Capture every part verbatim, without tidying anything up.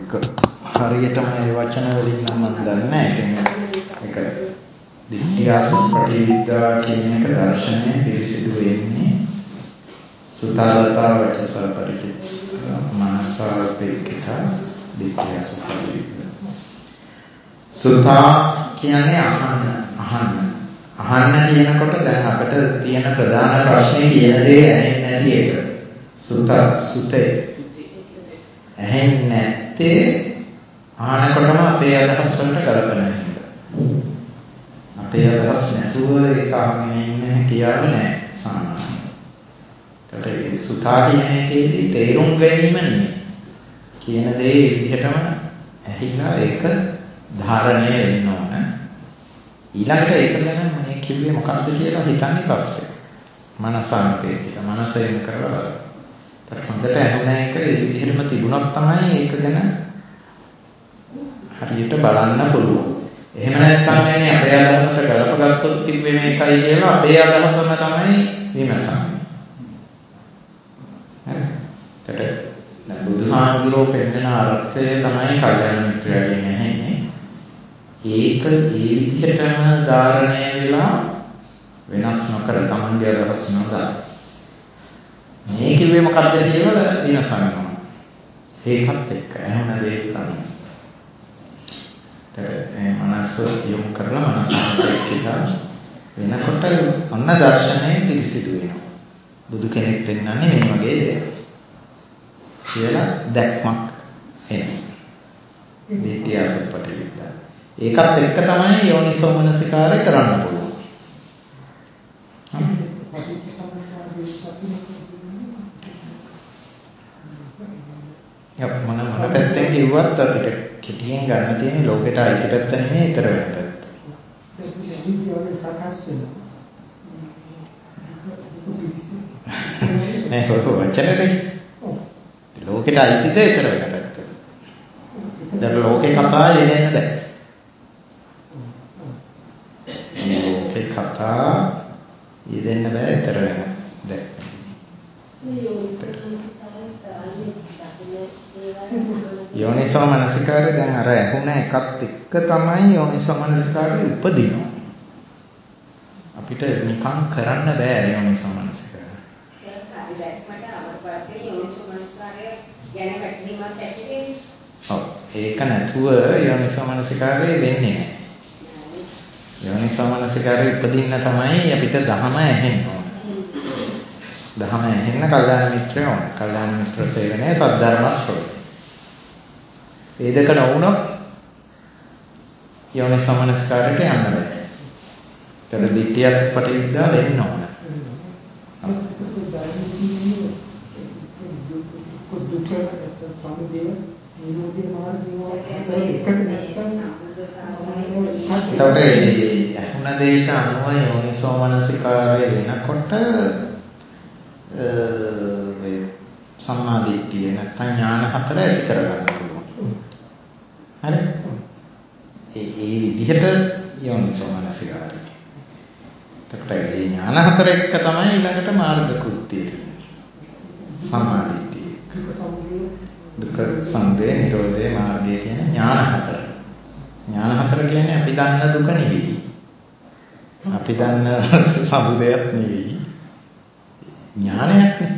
හරියටම මේ වචන වලින් නම් මම දන්නේ නැහැ. ඒක දිට්ඨියසුප්පටිවිද්‍යා කියන එක දර්ශනය පිළිසිදු වෙන්නේ සුතාලතා වචසා පරිචිත මනසාපේක්ෂිත දිට්ඨියසුප්පටිවිද්‍යා. සුතා කියන්නේ අහන්න අහන්න අහන්න කියනකොට දැන් අපිට තියෙන ප්‍රධාන ප්‍රශ්නේ කියන දේ ඇහෙන්නේ නැති එක. සුත සුතේ ඇහෙන්නේ නැත්තේ අහනකොටම අපේ අදහස් වලට ගලපන හින්දා. අපේ අදහස් නැතුව ඒක අහන්නේ නැහැ කියලා නෑ සාමාන්‍යයෙන්. ඒකට ඒ සුතා කියන එකේදී තේරුම් ගැනීම නෙමෙයි. කියන දේ ඒ විදිහටම ඇහිලා ඒක ධාරණය වෙන්න ඕන. ඊළඟට ඒක ගැන මේ කිව්වේ මොකක්ද කියලා හිතන්නේ පස්සේ. මනසාන්පේකිත මනසෙන් කරලා බලන්න. ඒත් හොඳට ඇහුණ එක ඒ විදිහටම තිබුණොත් තමයි ඒක ගැන හරියට බලන්න පුළුවන්. එහෙම නැත්නම් මේ අපේ අදහසට ගලපගත්තොත් තිබ්බේ මේකයි කියලා අපේ අදහසම තමයි විමසන්නේ. හරි. ඒකට බුදුහාමුදුරුවෝ පෙන්වන අර්ථය තමයි කල්යාණ මිත්‍රයාගෙන් ඇහෙන්නේ. ඒක ඒ විදිහටම ධාරණය වෙලා වෙනස් නොකර තමන්ගේ අදහස් නොදා මේ කිව්වේ මොකක්ද කියලා විමසනවා. ඒකත් එක්ක එහෙම දෙයක් තමයි. ඒ මනස යොමු කරලා මනසට කියලා වෙනකොට අන්න දර්ශනය පිළිසිදු වෙනවා. බුදු කෙනෙක් පෙන්වන්නේ මේ වගේ දෙයක් කියලා දැක්මක් එනවා. දිට්ඨියසුප්පටිවිද්‍යා. ඒකත් එක්ක තමයි යෝනිසෝ මනසිකාරය කරන්න පුළුවන්. යප් මොන මොන පැත්තෙන් කිව්වත් අපිට කෙටියෙන් ගන්න තියෙන ලෝකෙට අයිති පැත්ත නෙමෙයි ඊතර වෙන පැත්ත. නේ ඔය වචනේ ලෝකෙට අයිතිද ඊතර වෙන පැත්ත. දැන් ලෝකේ කතා එන්නේ බෑ. ලෝකේ කතා යෙදෙන්න බෑ ඊතර වෙන දැන්. යෝනිසෝ මනසිකාරය දැන් අර ඇහුණ එකත් එක්ක තමයි යෝනිසෝ මනසිකාරය උපදිනවා. අපිට නිකන් කරන්න බෑ යෝනිසෝ මනසිකාරය. ඔව් ඒක නැතුව යෝනිසෝ මනසිකාරය වෙන්නේ නැහැ. යෝනිසෝ මනසිකාරය උපදින්න තමයි අපිට ධහම ඇහෙන්න ඕන. ධහම ඇහෙන්න කල්යාණ මිත්‍රය ඕන. කල්යාණ මිත්‍ර සේවනයේ සද්ධර්ම ශ්‍රවණය. ඒ දෙක නොවුනොත් යෝනිසෝ මනසිකාරයට යන්න බෑ. ඒතර දිට්ඨියසුප්පටිවිද්‍යා වෙන්න ඕන. එතකොට ඇහුණ දෙයට අනුව යෝනිසෝ මනසිකාරය වෙනකොට ඒ සම්මා දිට්ඨිය නැත්නම් ඥාන හතර ඇති කරගන්න පුළුවන්. හරි? ඒ ඒ විදිහට යෝනිසෝ මනසිකාරය. එතකොට මේ ඥාන හතර එක්ක තමයි ඊළඟට මාර්ග කෘත්‍යය තියෙන්නේ. සම්මා දිට්ඨිය. දුක්ඛ සමුදය නිරෝධය මාර්ගය කියන ඥාන හතර. ඥාන හතර කියන්නේ අපි දන්න දුක නෙවෙයි. අපි දන්න සමුදයත් නෙවෙයි. ඥානයක් නේ.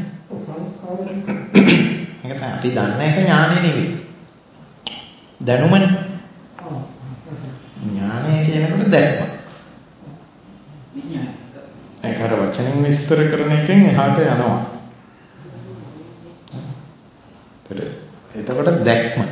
ඒක තමයි අපි දන්න එක ඥානෙ නෙවෙයි. දැනුමනේ. ඥානය කියනකොට දැක්ම. ඒක අර වචනෙන් විස්තර කරන එකෙන් එහාට යනවා. එතකොට දැක්ම.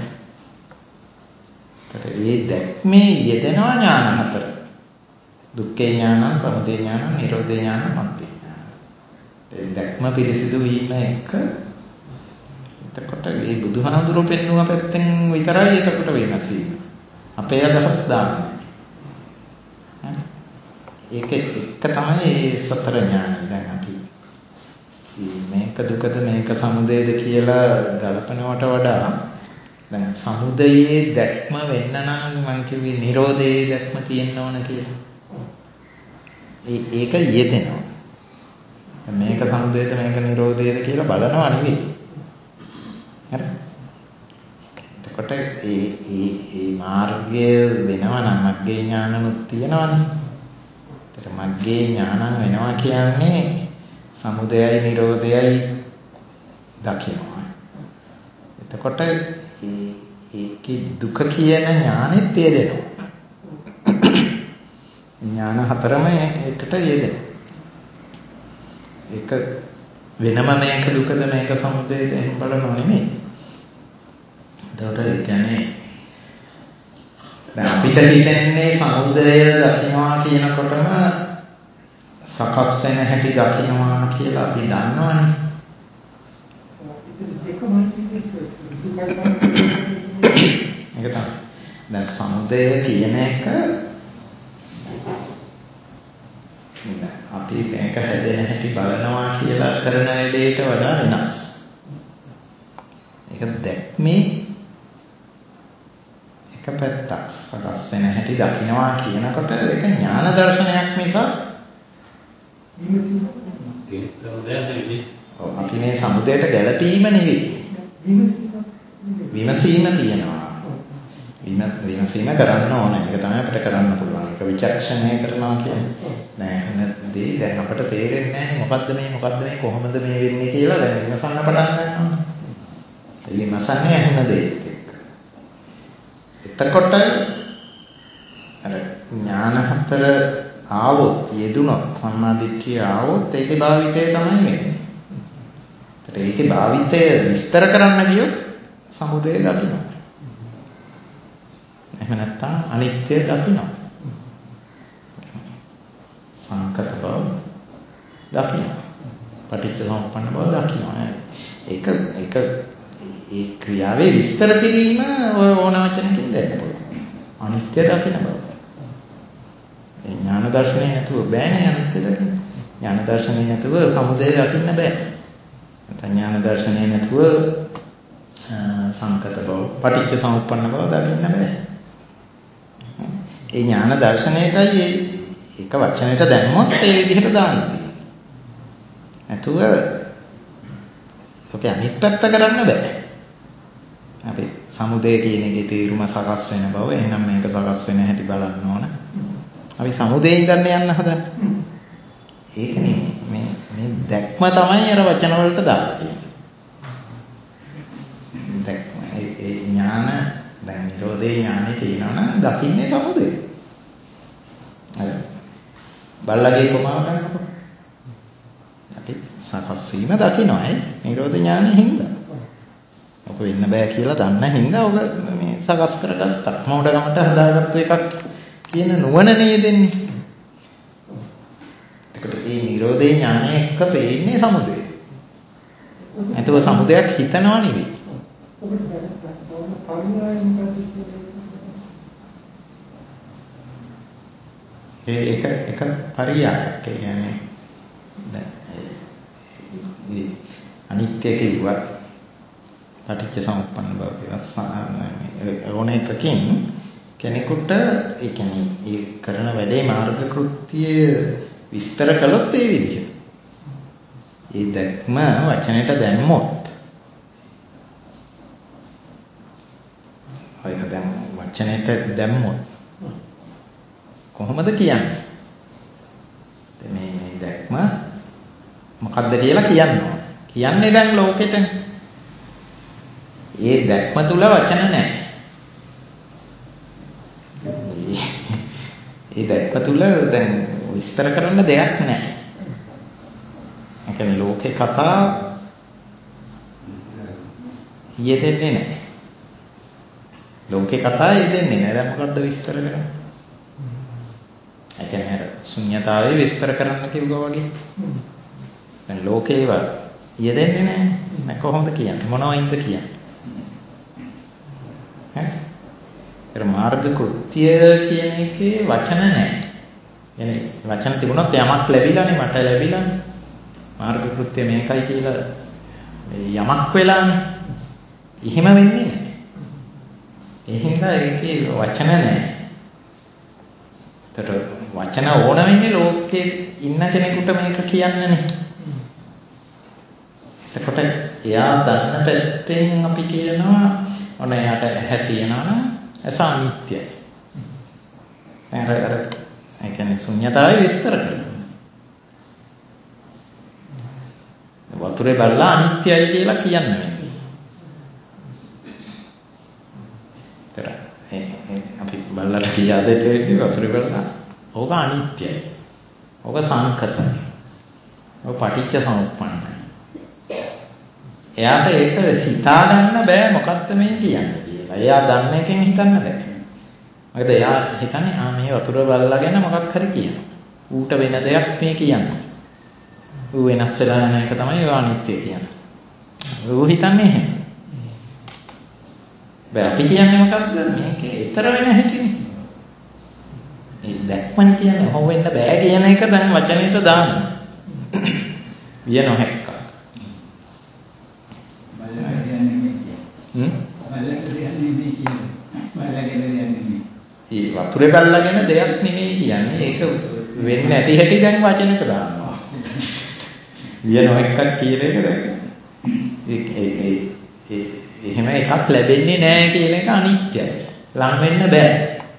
ඒ දැක්මේ යෙදෙනවා ඥාන හතර. දුක්ඛේ ඥානං, සමුදය ඥානං, නිරෝධේ ඥානං, මග්ගේ ඥානං. ඒ දැක්ම පිළිසිදු වීම එක. එතකොට මේ බුදුහාමුදුරුවෝ පෙන්වුව පැත්තෙන් විතරයි එතකොට වෙනසීම. අපේ අදහස් දාන්නේ. ඒක එක තමයි මේ සතර ඥානය. දැන් අපි මේක දුකද මේක සමුදයද කියලා ගලපනවට වඩා දැන් සමුදයේ දැක්ම වෙන්න නම් මම කිව්වේ නිරෝධයේ දැක්ම තියෙන්න ඕන කියලා. ඒ ඒක යෙදෙනවා. මේක සමුදයද මේක නිරෝධයද කියලා බලනවා නෙවෙයි. හරි? එතකොට එතකොට ඒ ඒ ඒ මාර්ගය වෙනවා නම් මග්ගේ ඥානනුත් තියෙනවනේ. ඒතර මග්ගේ ඥානං වෙනවා කියන්නේ සමුදයයි නිරෝධයයි දකිනවා. එතකොට ඒ ඒකේ දුක කියන ඥානෙත් යෙදෙනවා. ඥාන හතරම එකට යෙදෙනවා. ඒක වෙනම මේක දුකද මේක සමුදයද එහෙම බලනව නෙමෙයි. එතකොට ඒ කියන්නේ දැන් අපිට හිතෙන්නේ සමුදය දකින්නවා කියනකොටම සකස් වෙන හැටි දකින්නවා කියලා අපි දන්නවනේ. ඒක තමයි. දැන් සමුදය කියන එක අපි මේක හැදෙන හැටි බලනවා කියලා කරන වැඩේට වඩා වෙනස්. ඒක දැක්මේ එක පැත්තක්. සකස් වෙන හැටි දකින්නවා කියනකොට ඒක ඥාන දර්ශනයක් නිසා අපි මේ සමුදයට ගැළපීම නෙවෙයි. විමසීම තියෙනවා. විමසීම කරන්න ඕන. ඒක තමයි අපිට කරන්න පුළුවන්. ඒක විචක්ෂණය කරනවා කියන්නේ. නෑ නැත්දී දැන් අපිට තේරෙන්නේ නැහැ මොකද්ද මේ මොකද්ද මේ කොහොමද මේ වෙන්නේ කියලා දැන් විමසන්න පටන් ගන්නවා. විමසන්නේ ඇහෙන දේත් එක්ක. එතකොට අර ඥාන හතර ආවොත් යෙදුනොත් සම්මාදිට්ඨිය ආවොත් ඒකේ භාවිතය තමයි වෙන්නේ. ඒතර ඒකේ භාවිතය විස්තර කරන්න ගියොත් සමුදය දකින්න. එහෙම නැත්නම් අනිත්‍ය දකින්න. සංකත බව දකින්න. පටිච්චසමුප්පන්න බව දකින්න. ඒක ඒක ඒ ක්‍රියාවේ විස්තර කිරීම ඕන වචනකින් දෙන්න පුළුවන්. අනිත්‍ය දකින්න බව. ඒ ඥාන දර්ශනය නැතුව බෑනේ අනිත්‍ය දකින්න. ඥාන දර්ශනය නැතුව සමුදය දකින්න බෑ. නැත්නම් ඥාන දර්ශනය නැතුව සංකත බව, පටිච්චසමුප්පන්න බව දකින්න බෑ. ඒ ඥාන දර්ශනයටයි ඒක වචනයට දැම්මොත් ඒ විදිහට දාන්න තියෙන්නේ. නැතුව ඔකේ අනිත් පැත්ත කරන්න බෑ. අපි සමුදය කියන එකේ තේරුම සකස් වෙන බව එහෙනම් මේක සකස් වෙන හැටි බලන්න ඕන. අපි සමුදේ ඉඳන් යන්න හදන්නේ. ඒක නෙමෙයි. මේ මේ දැක්ම තමයි අර වචන වලට දාලා තියෙන්නේ. දැක්ම ඒ ඥාන දැන් නිරෝධේ ඥානෙ තියෙනවනම් දකින්නේ සමුදේ. හරි. බල්ලගේ කොමාව ගන්නකො. අපි සකස් වීම දකිනවා ඒ නිරෝධ ඥානෙ හින්දා. ඔක වෙන්න බෑ කියලා දන්න හින්දා ඔක මේ සකස් කරගත්තා. මොඩගමට හදාගත්තු එකක් කියන නුවණ නේදෙන්නේ. එතකොට මේ නිරෝධේ ඥානය එක්ක පේන්නේ සමුදය. එතකොට සමුදයක් හිතනවා නෙවෙයි. ඒ එක එක පරියායක්. ඒ කියන්නේ දැන් අනිත්‍ය කිව්වත් පටිච්චසමුප්පන්න බව කියනවා. ඕන එකකින් කෙනෙකුට ඒ කියන්නේ ඒ කරන වැඩේ මාර්ග කෘත්‍ය විස්තර කළොත් ඒ විදිහට. ඒ දැක්ම වචනයට දැම්මොත් ඒක දැන් වචනයට දැම්මොත් කොහොමද කියන්නේ? මේ මේ දැක්ම මොකද්ද කියලා කියන්න ඕන. කියන්නේ දැන් ලෝකෙටනේ. ඒ දැක්ම තුල වචන නැහැ. ඒ දැක්ම තුල දැන් විස්තර කරන්න දෙයක් නැහැ. ඒ කියන්නේ ලෝකේ කතා යෙදෙන්නේ නැහැ. ලෝකේ කතා යෙදෙන්නේ නැහැ. දැන් මොකද්ද විස්තර කරන්නේ? ඒ කියන්නේ අර ශුන්‍යතාවයේ විස්තර කරන්න කිව්වා වගේ. දැන් ලෝකේ ඒවා යෙදෙන්නේ නැහැ. දැන් කොහොමද කියන්නේ? මොනවයින්ද කියන්නේ? හරි. ඒ මාර්ග කෘත්‍ය කියන එකේ වචන නැහැ. එනේ වචන තිබුණොත් යමක් ලැබිලානේ මට ලැබිලානේ. මාර්ග කෘත්‍ය මේකයි කියලා යමක් වෙලානේ. එහෙම වෙන්නේ නැහැ. ඒ හින්දා ඒකේ වචන නැහැ. ඒතර වචන ඕන වෙන්නේ ලෝකේ ඉන්න කෙනෙකුට මේක කියන්නනේ. එතකොට එයා දන්න පැත්තෙන් අපි කියනවා ඔන්න එයාට ඇහැ තියෙනවා නම් ඇස අනිත්‍යයි. අර අර ඒ කියන්නේ ශුන්‍යතාවය විස්තර කරනවා. වතුරේ බල්ලා අනිත්‍යයි කියලා කියන්න වෙන්නේ. ඒතර අපි බල්ලට කියාද දෙන්නේ වතුරේ බල්ලා ඕක අනිත්‍යයි. ඕක සංකතයි. ඕක පටිච්ච සමුප්පන්නයි. එයාට ඒක හිතා ගන්න බෑ මොකක්ද මේ කියන්නේ කියලා. එයා දන්න එකෙන් හිතන්න බෑ. මොකද එයා හිතන්නේ ආ මේ වතුර බල්ලා ගැන මොකක් හරි කියනවා. ඌට වෙන දෙයක් මේ කියන්නේ. ඌ වෙනස් වෙලා යන එක තමයි ඔය අනිත්‍ය කියන්නේ. ඌ හිතන්නේ එහෙම. බෑ අපි කියන්නේ මොකද්ද? මේකේ ඊතර වෙන හැටිනේ. ඒ දැක්මන් කියන්නේ හොව වෙන්න බෑ කියන එක දැන් වචනෙට දාන්න. විය නොහැක්ක. බල්ලා කියන්නේ මේ කියන්නේ. හ්ම්? බල්ලා කියන්නේ මේ කියන්නේ. බල්ලා කියන්නේ මේ. ඒ වතුරේ බල්ලාගෙන දෙයක් නෙමෙයි කියන්නේ. ඒක වෙන්නේ නැති හැටි දැන් වචනෙට දානවා. විය නොහැක්කක් කියන එක දැන් ඒ ඒ ඒ එහෙම එකක් ලැබෙන්නේ නැහැ කියන එක අනිත්‍යයි. ලං වෙන්න බෑ.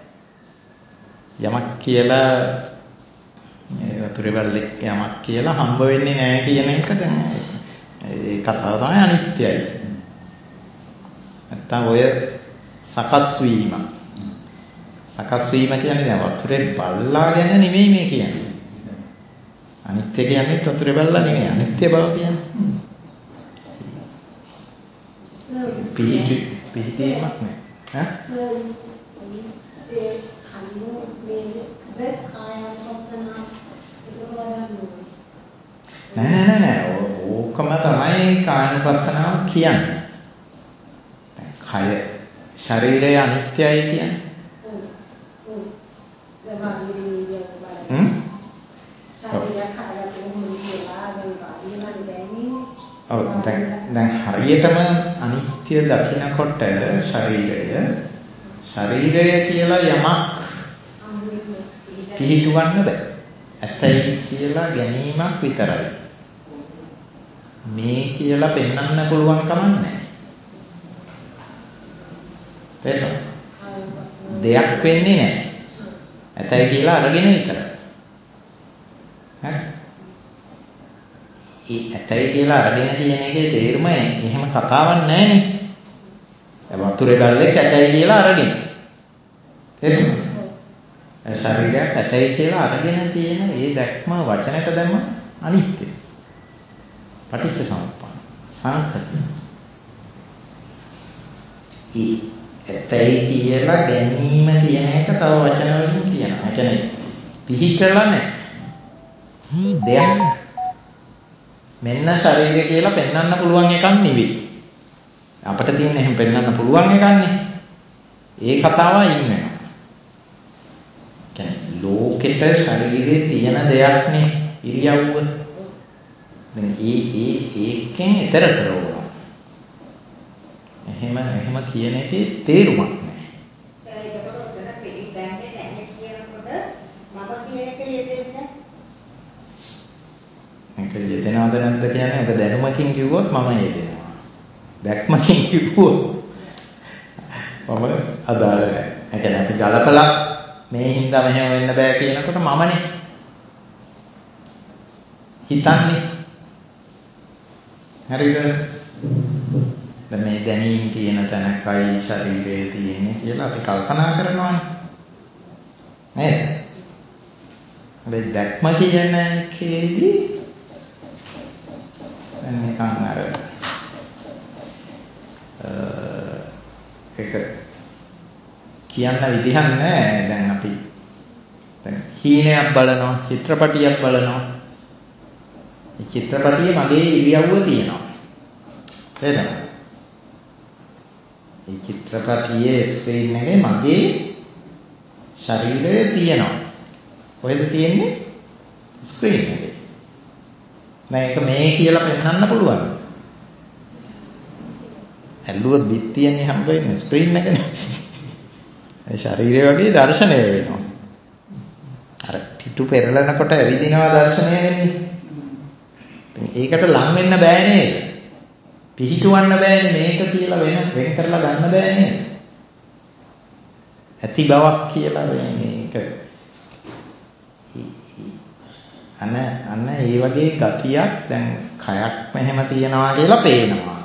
යමක් කියලා වතුරේ බල්ලෙක් යමක් කියලා හම්බ වෙන්නේ නැහැ කියන එක දැන් ඒ කතාව තමයි අනිත්‍යයි. නැත්තම් ඔය සකස් වීම. සකස් වීම කියන්නේ දැන් වතුරේ බල්ලා ගැන නෙමෙයි මේ කියන්නේ. අනිත්‍ය කියන්නේ වතුරේ බල්ලා නෙමෙයි. අනිත්‍ය බව කියන්නේ. පිහිටි පිහිටීමක් නේ. ඈ? ඒ කන්නු මේ බෙක් කායවසනා නෑ නෑ නෑ ඕකම තමයි කායනුපස්සනාව කියන්නේ. කය ශරීරය අනිත්‍යයි කියන්නේ. හ්ම්? ඔව් දැන් දැන් හරියටම අනිත්‍ය දකිනකොට ශරීරය ශරීරය කියලා යමක් පිළිටවන්න බෑ. ඇතයි කියලා ගැනීමක් විතරයි. මේ කියලා පෙන්වන්න පුළුවන් කමක් නැහැ. තේරෙනවද? දෙයක් වෙන්නේ නැහැ. ඇතයි කියලා අරගෙන විතරයි. හරි? ඒ ඇතයි කියලා අරගෙන තියෙන එකේ තේරුම එහෙම කතාවක් නැහැ නේ. වතුරේ බල්ලෙක් ඇතයි කියලා අරගෙන. තේරුණාද? ශරීරයක් ඇතයි කියලා අරගෙන තියෙන ඒ දැක්ම වචනට දැම්ම අනිත්‍ය. පටිච්ච සමුප්පාද. සංකත. ඒ ඇතයි කියලා ගැනීම කියන එක තව වචන වලින් කියනවා. ඒ කියන්නේ පිහිටලා නැහැ. දෙයක් මෙන්න ශරීරය කියලා පෙන්වන්න පුළුවන් එකක් නෙවෙයි. අපිට තියෙන එහෙම පෙන්වන්න පුළුවන් එකක්නේ. ඒ කතාව අයින් වෙනවා. කියන්නේ ලෝකෙට ශරීරයේ තියෙන දෙයක්නේ ඉරියව්ව. දැන් ඒ ඒ ඒකෙන් ඈතර කරවනවා. එහෙම එහෙම කියන එකේ තේරුමක් නැහැ. සර් ඒකකොට උතන පිළිගන්නේ නැහැ කියනකොට මම කියන එක යෙදෙන්නේ. ඒක යෙදෙනවද නැද්ද කියන්නේ ඔබ දැනුමකින් කිව්වොත් මම යෙදෙනවා. දැක්මකින් කිව්වොත් මම අදාළ නැහැ. ඒ කියන්නේ අපි ගලපලා මේ හින්දා මෙහෙම වෙන්න බෑ කියනකොට මමනේ හිතන්නේ. හරිද? දැන් මේ දැනීම් තියෙන තැනකයි ශරීරයේ තියෙන්නේ කියලා අපි කල්පනා කරනවානේ. නේද? මේ දැක්ම කියන එකේදී නිකන් අර ඒක කියන්න විදිහක් නැහැ. දැන් අපි දැන් හීනයක් බලනවා, චිත්‍රපටියක් බලනවා. මේ චිත්‍රපටියේ මගේ ඉරියව්ව තියෙනවා. තේරෙනවද? මේ චිත්‍රපටියේ ස්ක්‍රීන් එකේ මගේ ශරීරය තියෙනවා. කොහෙද තියෙන්නේ? ස්ක්‍රීන් එකේ. මේක මේ කියලා පෙන්වන්න පුළුවන්. ඇල්ලුවොත් බිත්තියනේ හම්බ වෙන්නේ ස්ක්‍රීන් එකනේ. ඒ ශරීරය වගේ දර්ශනය වෙනවා. අර පිටු පෙරලනකොට ඇවිදිනවා දර්ශනය වෙන්නේ. ඒකට ලං වෙන්න බෑ නේද? පිහිටවන්න බෑනේ මේක කියලා වෙන වෙන් කරලා ගන්න බෑ නේද? ඇති බවක් කියලා මේක අන අන ඒ වගේ ගතියක් දැන් කයක් මෙහෙම තියනවා කියලා පේනවා.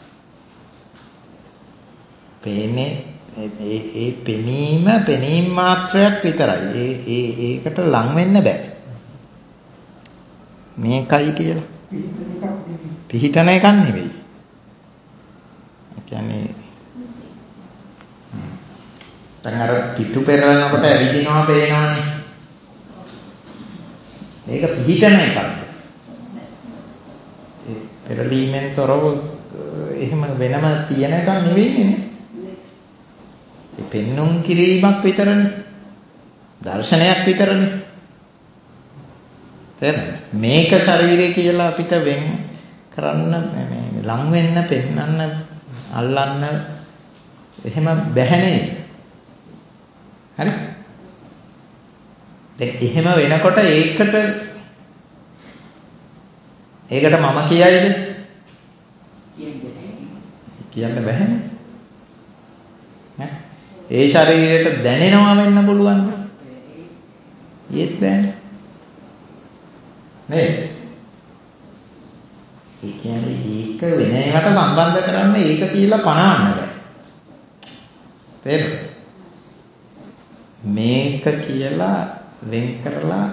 පේන්නේ ඒ ඒ පෙනීම පෙනීම මාත්‍රයක් විතරයි. ඒ ඒ ඒකට ලං වෙන්න බෑ. මේකයි කියලා. පිහිටන එකක් නෙවෙයි. ඒ කියන්නේ දැන් අර පිටු පෙරලනකොට ඇවිදිනවා පේනවනේ. මේක පිහිටන එකක්. ඒ පෙරලීමෙන් තොරව එහෙම වෙනම තියෙන එකක් නෙවෙයිනේ. ඒ පෙන්눔 කිරීමක් විතරනේ. දර්ශනයක් විතරනේ. තේරෙනවද? මේක ශරීරය කියලා අපිට වෙන් කරන්න මේ ලං වෙන්න, පෙන්වන්න, අල්ලන්න එහෙම බැහැ නේද? හරි? දැන් එහෙම වෙනකොට ඒකට ඒකට මම කියයිද? කියන්න බැහැනේ. ඈ ඒ ශරීරයට දැනෙනවා වෙන්න පුළුවන්ද? ඒත් බෑනේ. නේද? ඒ කියන්නේ ඒක වෙන ඒකට සම්බන්ධ කරන්න ඒක කියලා පනවන්න බෑ. තේරුණාද? මේක කියලා වෙන් කරලා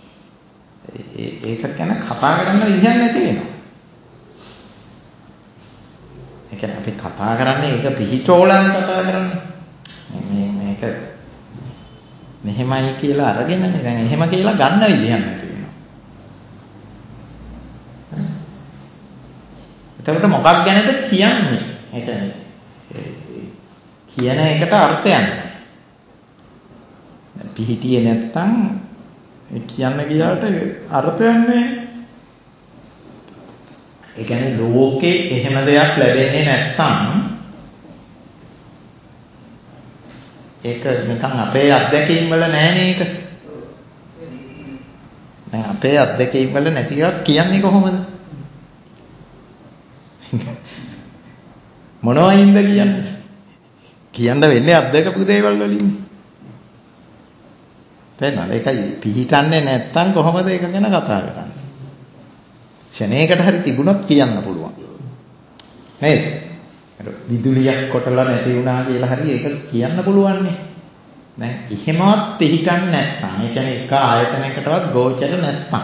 ඒක ගැන කතා කරන්න විදිහක් නැති වෙනවා. ඒ කියන්නේ අපි කතා කරන්නේ ඒක පිහිටෝලන් කතා කරන්නේ. මේ මේක මෙහෙමයි කියලා අරගෙනනේ දැන් එහෙම කියලා ගන්න විදිහක් නැති වෙනවා. එතකොට මොකක් ගැනද කියන්නේ? ඒ කියන්නේ කියන එකට අර්ථයක් නැහැ. පිහිටියේ නැත්තම් කියන්න ගියාට අර්ථයක් නැහැ. ඒ කියන්නේ ලෝකේ එහෙම දෙයක් ලැබෙන්නේ නැත්තම් ඒක නිකන් අපේ අත්දැකීම් වල නැහැනේ ඒක. දැන් අපේ අත්දැකීම් වල නැති එකක් කියන්නේ කොහොමද? මොනවයින්ද කියන්නේ? කියන්න වෙන්නේ අත්දැකපු දේවල් වලින්. තේරෙනවද? ඒකයි පිහිටන්නේ නැත්තම් කොහොමද ඒක ගැන කතා කරන්නේ? ක්ෂණයකට හරි තිබුණොත් කියන්න පුළුවන්. නේද? අර විදුලියක් කොටලා නැති වුණා කියලා හරි ඒක කියන්න පුළුවන් නේ. දැන් එහෙමවත් පිහිටන්නේ නැත්තම්, ඒ කියන්නේ එක ආයතනයකටවත් ගෝචර නැත්තම්.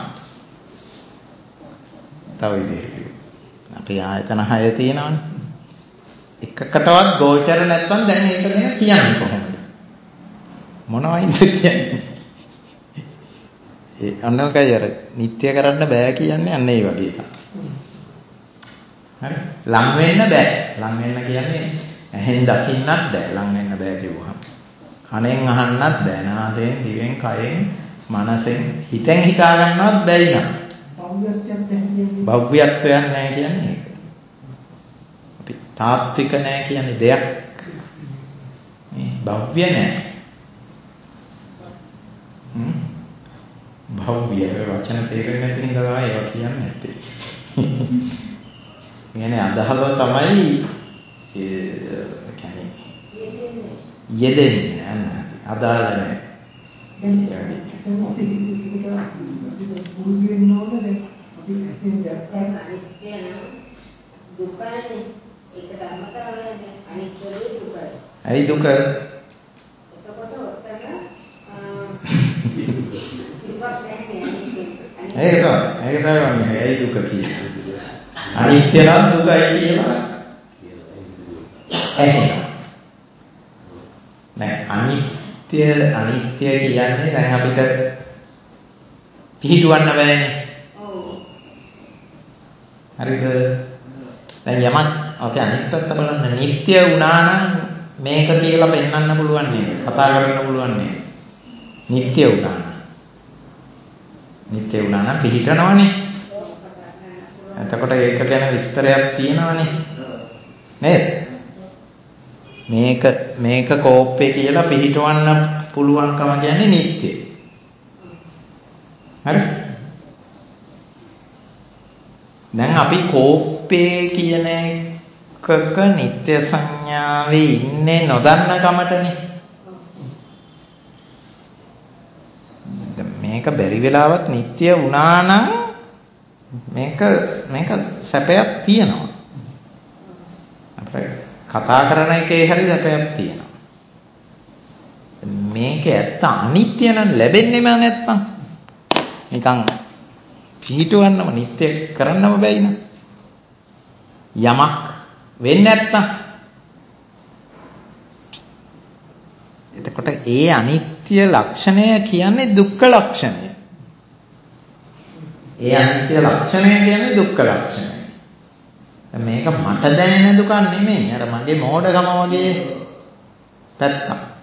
තව විදිහට අපේ ආයතන හය තියෙනවනේ. එකකටවත් ගෝචර නැත්තම් දැන් ඒක ගැන කියන්නේ කොහොමද? මොනවයින්ද කියන්නේ? ඒ අන්නකයි අර නිත්‍ය කරන්න බෑ කියන්නේ අන්න ඒ වගේ එකක්. හරි? ලං වෙන්න බෑ. ලං වෙන්න කියන්නේ ඇහෙන් දකින්නත් බෑ. ලං වෙන්න බෑ කිව්වහම. කනෙන් අහන්නත් බෑ. නාසයෙන්, දිවෙන්, කයෙන්, මනසෙන්, හිතෙන් හිතා ගන්නවත් බැයි නම. භව්‍යත්වයක් නැහැ කියන්නේ ඒක. අපි තාත්වික නැහැ කියන්නේ දෙයක්. මේ භව්‍ය නැහැ. හ්ම් භව්‍ය වචන තේරෙන්නේ නැති හින්දා තමයි ඒවා කියන්නේ නැත්තේ. කියන්නේ අදහස තමයි ඒ කියන්නේ යෙදෙන්නේ නැහැ. අදාළ නැහැ. ඇයි දුක? ඒක තමයි. ඒක තමයි ඇයි දුක කියන්නේ. අනිත්‍ය නම් දුකයි කියලා එහෙනම් දැන් අනිත්‍ය අනිත්‍ය කියන්නේ දැන් අපිට පිහිටවන්න බෑනේ. ඔව්. හරිද? දැන් යමක් ඔකේ අනිත් පැත්ත බලන්න නිට්ටය වුණා නම් මේක කියලා පෙන්වන්න පුළුවන් නේද? කතා කරන්න පුළුවන් නේද? නිට්ටය වුණා නම්. නිට්ටය වුණා නම් පිහිටනවනේ. එතකොට ඒක ගැන විස්තරයක් තියෙනවනේ. නේද? මේක මේක කෝප්පේ කියලා පිහිටවන්න පුළුවන්කම කියන්නේ නිට්ටය. හරි? දැන් අපි කෝප් කෝපේ කියන එකක නිත්‍ය සංඥාවේ ඉන්නේ නොදන්න කමටනේ. මේක බැරි වෙලාවත් නිත්‍ය වුණා නම් මේක මේක සැපයක් තියෙනවා. අපිට කතා කරන එකේ හරි සැපයක් තියෙනවා. මේක ඇත්ත අනිත්‍ය නම් ලැබෙන්නේම නැත්තම් නිකන් පිහිටවන්නම නිත්‍ය කරන්නම බැයි න ะ. යමක් වෙන්නේ නැත්තම් එතකොට ඒ අනිත්‍ය ලක්ෂණය කියන්නේ දුක්ඛ ලක්ෂණය. ඒ අනිත්‍ය ලක්ෂණය කියන්නේ දුක්ඛ ලක්ෂණය. මේක මට දැනෙන දුකක් නෙමෙයි. අර මගේ මෝඩකම වගේ පැත්තක්.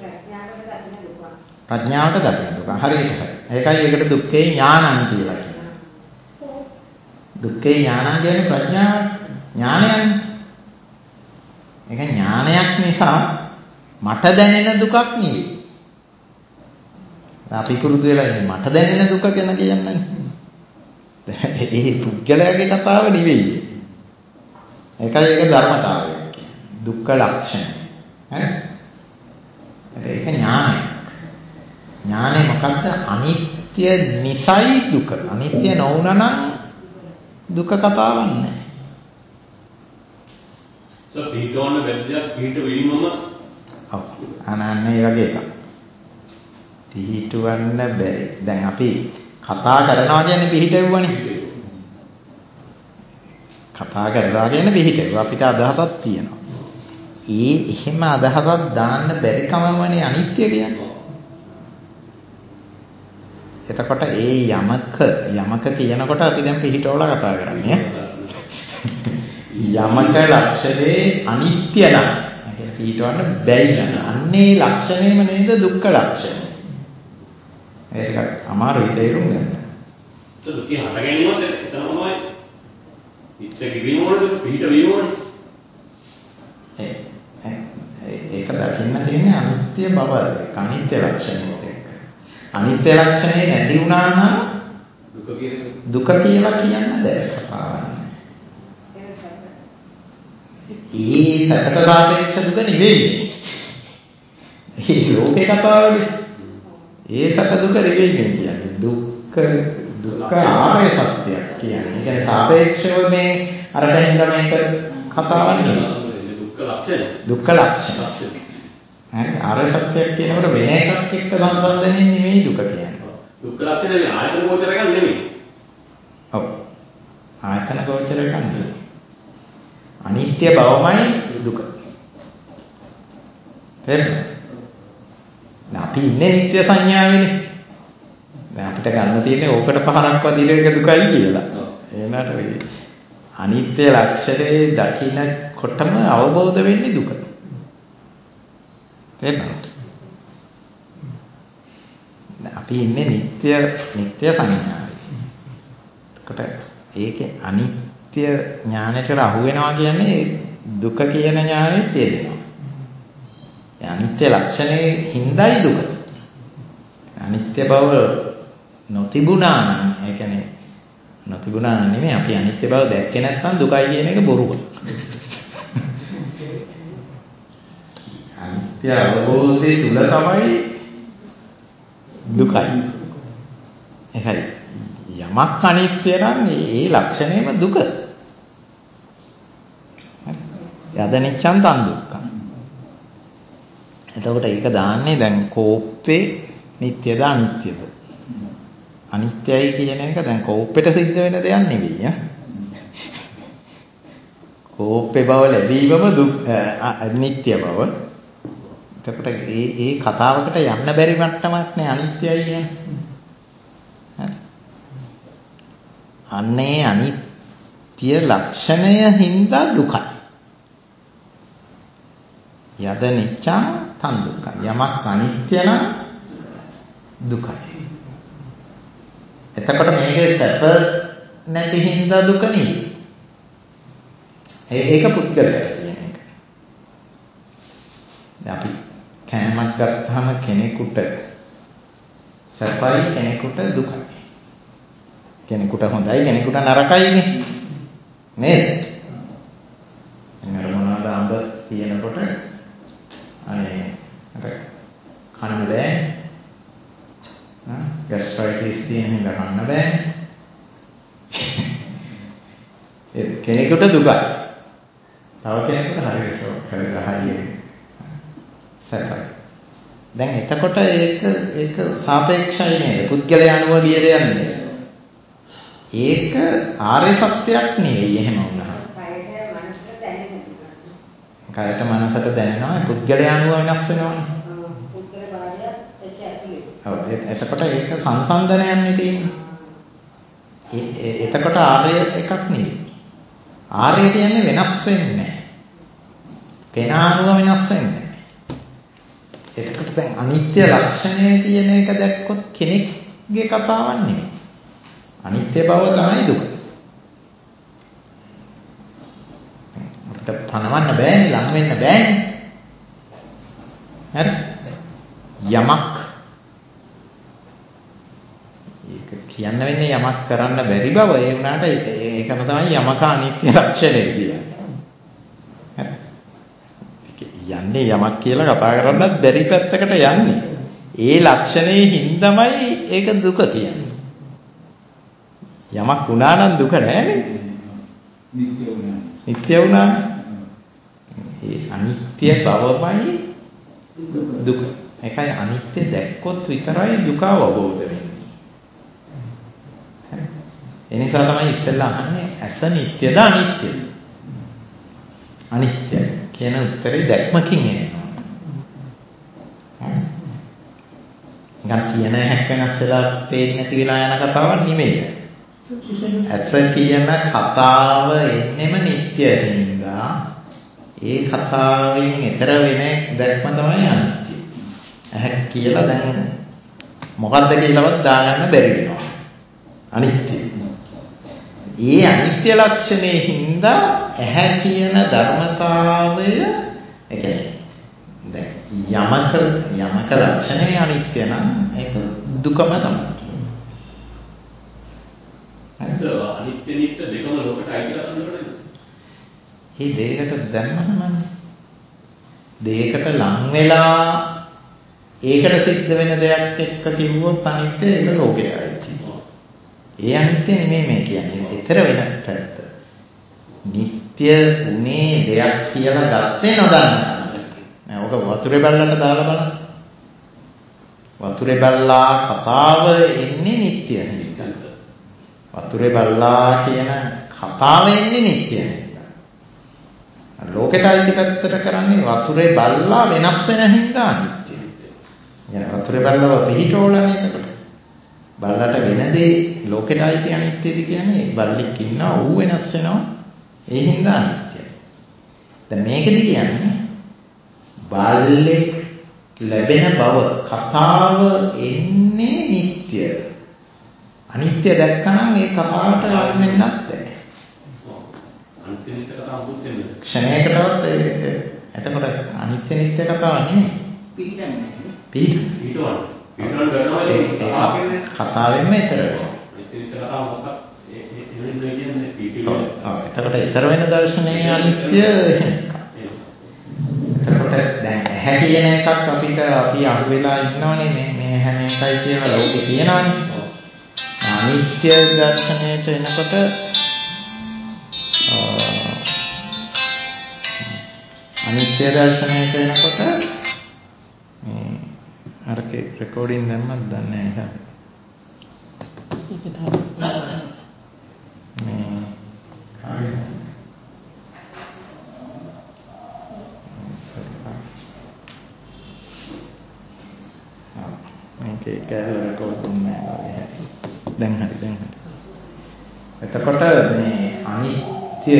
ප්‍රඥාවට දකින්න දුක. හරියට හරි. ඒකයි ඒකට දුක්ඛේ ඥානං කියලා කියන්නේ. දුක්ඛේ ඥානං කියන්නේ ප්‍රඥා ඥානයන්නේ. ඒක ඥානයක් නිසා මට දැනෙන දුකක් නෙවෙයි. අපි පුරුදු වෙලා ඉන්නේ මට දැනෙන දුක ගැන කියන්නේ. ඒ පුද්ගලයාගේ කතාව නෙවෙයි. ඒකයි ඒක ධර්මතාවය කියන්නේ. දුක්ඛ ලක්ෂණය. හරි? ඒක ඥානයක්. ඥානෙ මොකද්ද? අනිත්‍ය නිසයි දුක. අනිත්‍ය නොවුනා නම් දුක කතාවක් නැහැ. සර් පිටවන්න බැරියක් පිට වීමම ඔව් අනන්නේ වගේ එකක්. පිහිටවන්න බැරි. දැන් අපි කතා කරනවා කියන්නේ පිහිටෙව්වනේ. කතා කරනවා කියන්නේ පිහිටෙව්ව. අපිට අදහසක් තියෙනවා. ඒ එහෙම අදහසක් දාන්න බැරි කමමනේ අනිත්‍ය කියන්නේ. එතකොට ඒ යමක යමක කියනකොට අපි දැන් පිහිටවලා කතා කරන්නේ. යමක ලක්ෂණේ අනිත්‍ය නම් ඒ පිහිටවන්න බැරි නම් අන්නේ ලක්ෂණයම නේද දුක්ඛ ලක්ෂණය. ඒක අමාරුයි තේරුම් ගන්න. ඒක දුකේ හට ගැනීමත් එතනමයි. ඉච්ඡ කිරීම වලද පිහිට වීම වලද? ඒක දකින්න තියෙන්නේ අනිත්‍ය බව. අනිත්‍ය ලක්ෂණයත් එක්ක. අනිත්‍ය ලක්ෂණේ නැති වුණා නම් දුක කියලා දුක කියලා කියන්න බෑ කතාවක්. ඒ සැපට සාපේක්ෂ දුක නෙවෙයි. ඒ ලෝකේ කතාවනේ. ඒ සැප දුක නෙවෙයි කියන්නේ. දුක්ඛ දුක්ඛ ආර්ය සත්‍යයක් කියන්නේ. ඒ කියන්නේ සාපේක්ෂව මේ අරකින් මේක කතාවක් නෙවෙයි. දුක්ඛ ලක්ෂණ. දුක්ඛ ලක්ෂණ. හරි ආර්ය සත්‍යයක් කියනකොට වෙන එකක් එක්ක සංසන්දනයෙන් නෙවෙයි දුක කියන්නේ. දුක්ඛ ලක්ෂණේ ආයතන ගෝචර එකක් නෙවෙයි. ඔව්. ආයතන ගෝචර එකක් නෙවෙයි. අනිත්‍ය බවමයි දුක. තේරුණාද? අපි ඉන්නේ නිත්‍ය සංඥාවේනේ. දැන් අපිට ගන්න තියෙන්නේ ඕකට පහරක් වදින එක දුකයි කියලා. එහෙමකට වෙයි. අනිත්‍ය ලක්ෂණේ දකින්නකොටම අවබෝධ වෙන්නේ දුක. තේරුණාද? අපි ඉන්නේ නිත්‍ය නිත්‍ය සංඥාවේ. එතකොට ඒකේ අනිත්‍ය ඥානයට අහු වෙනවා කියන්නේ දුක කියන ඥානෙත් තියෙනවා. ඒ අනිත්‍ය ලක්ෂණේ හිඳයි දුක. අනිත්‍ය බව නොතිබුණා නම් ඒ කියන්නේ නොතිබුණා නම් නෙමෙයි අපි අනිත්‍ය බව දැක්කේ නැත්නම් දුකයි කියන එක බොරුව. අනිත්‍ය අවබෝධය තුල තමයි දුකයි. ඒකයි යමක් අනිත්‍ය නම් ඒ ලක්ෂණයම දුක. යද නිච්ඡන් තන් දුක්ඛං. එතකොට ඒක දාන්නේ දැන් කෝප්පේ නිට්ටයද අනිත්‍යද? අනිත්‍යයි කියන එක දැන් කෝප්පෙට සිද්ධ වෙන දෙයක් නෙවෙයි ඈ. කෝප්පේ බව ලැබීමම දුක් නිට්ටය බව. එතකොට ඒ ඒ කතාවකට යන්න බැරි මට්ටමක් නේ අනිත්‍යයි කියන්නේ. අන්නේ අනිත්‍ය ලක්ෂණය හින්දා දුකයි. යද නිච්ඡං තන් දුක්ඛං. යමක් අනිත්‍ය නම් දුකයි. එතකොට මේකේ සැප නැති හින්දා දුක නෙවෙයි. ඒක පුද්ගලයාට තියෙන එක. දැන් අපි කෑමක් ගත්තාම කෙනෙකුට සැපයි කෙනෙකුට දුකයි. කෙනෙකුට හොඳයි කෙනෙකුට නරකයිනේ. නේද? අර මොනවාද අඹ තියෙනකොට අනේ අර කන්න බෑ. හා ગેස්ට්‍රයිටිස් තියෙන හින්දා කන්න බෑ. ඒ කෙනෙකුට දුකයි. තව කෙනෙකුට හරියට හරියට හරියට සැපයි. දැන් එතකොට ඒක ඒක සාපේක්ෂයි නේද? පුද්ගලයා අනුව ගිය දෙයක් නෙවෙයි. ඒක ආර්ය සත්‍යයක් නෙවෙයි එහෙම වුණා. කයට මනසට දැනෙනවා පුද්ගලයා අනුව වෙනස් වෙනවනේ. පුද්ගල භාවය ඒක ඇතුලේ. ඔව් එතකොට ඒක සංසන්දනයන්නේ තියෙන්නේ. එතකොට ආර්ය එකක් නෙවෙයි. ආර්ය කියන්නේ වෙනස් වෙන්නේ නැහැ. කෙනා අනුව වෙනස් වෙන්නේ නැහැ. එතකොට දැන් අනිත්‍ය ලක්ෂණය කියන එක දැක්කොත් කෙනෙක්ගේ කතාවක් නෙවෙයි. අනිත්‍ය බව තමයි දුක. අපිට පණවන්න බෑනේ, ලං වෙන්න බෑනේ. හරි? යමක් ඒක කියන්න වෙන්නේ යමක් කරන්න බැරි බව. ඒ වුණාට ඒකම තමයි යමක අනිත්‍ය ලක්ෂණය කියන්නේ. හරි? යන්නේ යමක් කියලා කතා කරන්නත් බැරි පැත්තකට යන්නේ. ඒ ලක්ෂණේ හින්දාමයි ඒක දුක කියන්නේ. යමක් වුණා නම් දුක නෑනේ. නිට්ටය වුණා. නිට්ටය වුණා. ඒ අනිත්‍ය බවමයි දුක. ඒකයි අනිත්‍ය දැක්කොත් විතරයි දුක අවබෝධ වෙන්නේ. හරි. ඒ නිසා තමයි ඉස්සෙල්ලා අහන්නේ ඇස නිට්ටයද අනිත්‍යද? අනිත්‍යයි කියන උත්තරේ දැක්මකින් එනවා. හරි. ගන්න කියන හැක් වෙනස් වෙලා පේන්නේ නැති වෙලා යන කතාවක් නෙමෙයි. ඇස කියන කතාව එන්නෙම නිට්ටය හින්දා ඒ කතාවෙන් ඈතර වෙන දැක්ම තමයි අනිත්‍ය. ඇහැ කියලා දැන් මොකද්ද කියලාවත් දාගන්න බැරි වෙනවා. අනිත්‍ය. ඒ අනිත්‍ය ලක්ෂණේ හින්දා ඇහැ කියන ධර්මතාවය ඒ කියන්නේ දැන් යමක යමක ලක්ෂණේ අනිත්‍ය නම් ඒක දුකම තමයි. අනිත්‍ය නිට්ටය දෙකම ලෝකට අයිති කරනවනේ. මේ දෙයකට දැම්මමනේ. දෙයකට ලං වෙලා ඒකට සිද්ධ වෙන දෙයක් එක්ක කිව්වොත් අනිත්‍ය ඒක ලෝකෙට අයිති. ඒ අනිත්‍ය නෙමෙයි මේ කියන්නේ. ඊතර වෙන පැත්ත. නිට්ටය උනේ දෙයක් කියලා ගත්තේ නොදන්න. නෑ ඔක වතුරේ බැලලට දාලා බලන්න. වතුරේ බැලලා කතාව එන්නේ නිට්ටය නෙවෙයි. වතුරේ බල්ලා කියන කතාව එන්නේ නිට්ටයයි. ලෝකෙට අයිති පැත්තට කරන්නේ වතුරේ බල්ලා වෙනස් වෙන හින්දා අනිත්‍යයි. يعني වතුරේ බල්ලව පිහිටෝලනේ එතකොට. බල්ලට වෙන දේ ලෝකෙට අයිති අනිත්‍යද කියන්නේ බල්ලෙක් ඉන්නවා ඌ වෙනස් වෙනවා ඒ හින්දා අනිත්‍යයි. දැන් මේකෙදි කියන්නේ බල්ලෙක් ලැබෙන බව කතාව එන්නේ නිට්ටයයි. අනිත්‍ය දැක්කනම් ඒ කතාවට ලං වෙන්නත් බැහැ. අනිත්‍ය නිට්ටය කතාව පුතේද? ක්ෂණයකටවත් එතකොට අනිත්‍ය නිට්ටය කතාව නෙමෙයි. පිටින්නේ. පිට. පිටවල. පිටවල කරනවා ඒ කතාවෙන්ම ඊතර වෙනවා. අනිත්‍ය නිට්ටය කතාව මොකක්ද? ඒ ඒ කියන්නේ පිටිවල. ඔව්. එතකොට ඊතර වෙන දර්ශනයේ අනිත්‍ය එහෙම. එතකොට දැන් ඇහැ කියන එකක් අපිට අපි අහු වෙලා ඉන්නවනේ මේ මේ හැම එකයි කියලා ලෝකේ තියෙනවනේ. අනිත්‍ය දර්ශනයට එනකොට අනිත්‍ය දර්ශනයට එනකොට මේ අර රෙකෝඩින් දැම්මත් දන්නේ නැහැ. ඒක තමයි මේ මේකේ කැලේ රෙකෝඩ් දුන්නේ නැහැ. දැන් හරි දැන් හරි. එතකොට මේ අනිත්‍ය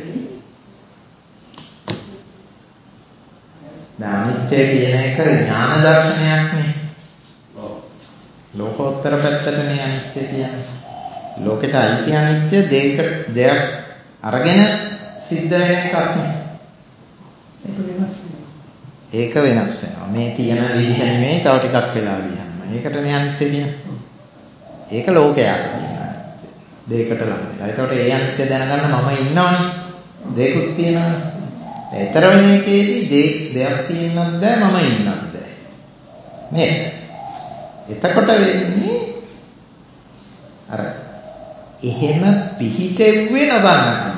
දැන් අනිත්‍ය කියන එක ඥාන දර්ශනයක් නේ. ඔව්. ලෝකෝත්තර පැත්තටනේ අනිත්‍ය කියන්නේ. ලෝකෙට අයිති අනිත්‍ය දෙයක දෙයක් අරගෙන සිද්ධ වෙන එකක් නේ. ඒක වෙනස් වෙනවා. ඒක වෙනස් වෙනවා. මේ තියෙන විදිහ නෙමෙයි තව ටිකක් වෙලා ගියම. ඒකටනේ අනිත්‍ය කියන්නේ. ඒක ලෝකයට කියන්නේ. දෙයකට ලං වෙලා. ඒකට ඒ අනිත්‍ය දැනගන්න මම ඉන්නවනේ. දෙයක්ත් තියෙනවනේ. ඊතර වෙන එකේදී දෙයක් දෙයක් තියෙන්නත් බෑ මම ඉන්නත් බෑ. මේ එතකොට වෙන්නේ අර එහෙම පිහිටෙව්වේ නදන්නකම්.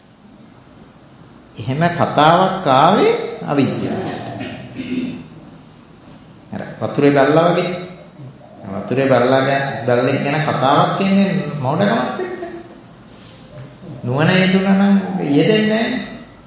එහෙම කතාවක් ආවේ අවිද්‍යාවට. අර වතුරේ බැලලා වගේ. වතුරේ බැලලා ගැන බැලලෙක් ගැන කතාවක් කියන්නේ මොඩකමක් එක්ක. නුවණ යෙදුණා නම් යෙදෙන්නේ නැහැ.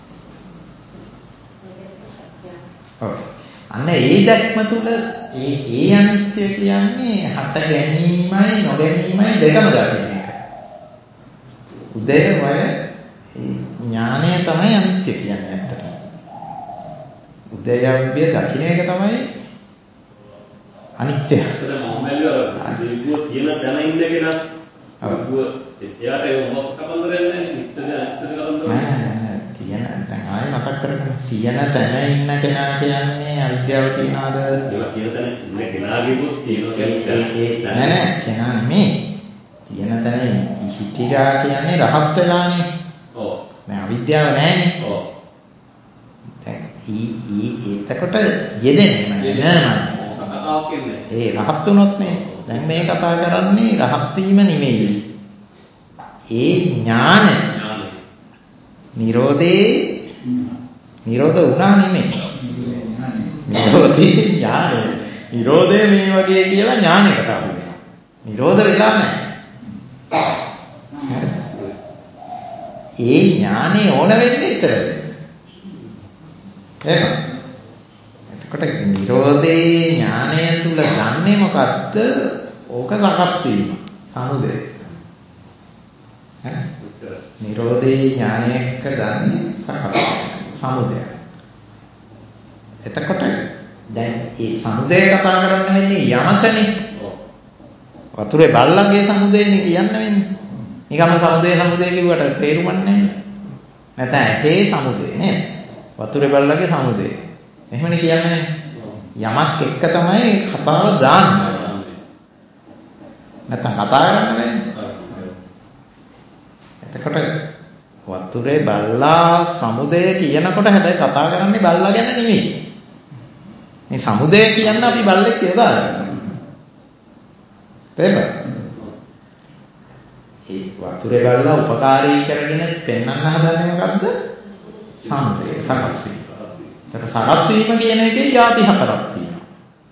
ඔව්. අන්න ඒ දැක්ම තුල ඒ ඒ අනිත්‍ය කියන්නේ හට ගැනීමයි නොගැනීමයි දෙකම දකින්න එක. උදය වය ඥානය තමයි අනිත්‍ය කියන්නේ ඇත්තට. උදයව්‍ය දකින්න එක තමයි අනිත්‍ය. ඒක මම බැලුවා දීපුව තියෙන තැන ඉඳගෙන අවුව එයාට ඒ මොකක් කතන්දරයක් නැහැ නිත්‍යද අනිත්‍යද කතන්දරයක් නෑ තියෙන දැන් ආයෙ මතක් කරගන්න තියෙන තැන ඉන්න කෙනා කියන්නේ අවිද්‍යාව තියනවාද? ඒක තියෙන තැන ඉන්න කෙනාගේවත් තියෙනවා නෑ නෑ කෙනා නෙමෙයි. තියෙන තැන හිටිරා කියන්නේ රහත් වෙලානේ. ඔව්. නෑ අවිද්‍යාව නෑනේ. ඔව්. දැන් ඊ ඊ එතකොට යෙදෙන්නේ නෑ කතාවක් කියන්නේ. ඒ රහත් වුණොත් නේ. දැන් මේ කතා කරන්නේ රහත් වීම නෙමෙයි. ඒ ඥාන ඥානය. නිරෝධේ නිරෝධ වුණා නෙමෙයි. නිරෝධේ ඥානය. නිරෝධය මේ වගේ කියලා ඥානයකට අහු වෙනවා. නිරෝධ වෙලා නැහැ. ඒ ඥානෙ ඕන වෙන්නේ ඊතරද? එහෙනම් එතකොට නිරෝධේ ඥානය තුල ගන්නෙ මොකද්ද? ඕක සකස් වීම. සමුදය. ඈ නිරෝධේ ඥානයක ගන්නේ සකස් සමුදය. එතකොට දැන් මේ සමුදය කතා කරන්න වෙන්නේ යමකනේ. වතුරේ බල්ලගේ සමුදයනේ කියන්න වෙන්නේ. නිකම්ම සමුදය සමුදය කිව්වට තේරුමක් නැහැ. නැත්නම් ඇහි සමුදය නේද? වතුරේ බල්ලගේ සමුදය. එහෙමනේ කියන්නේ. යමක් එක්ක තමයි කතාව දාන්නේ. නැත්නම් කතා කරන්න බෑනේ. එතකොට වතුරේ බල්ලා සමුදය කියනකොට හැබැයි කතා කරන්නේ බල්ලා ගැන නෙමෙයි. මේ සමුදය කියන්න අපි බල්ලෙක් කියලා දානවා. තේරුණාද? ඒ වතුරේ බල්ලා උපකාරී කරගෙන පෙන්වන්න හදන්නේ මොකද්ද? සමුදය සකස් වීම. ඒක සකස් වීම කියන එකේ ಜಾති හතරක් තියෙනවා.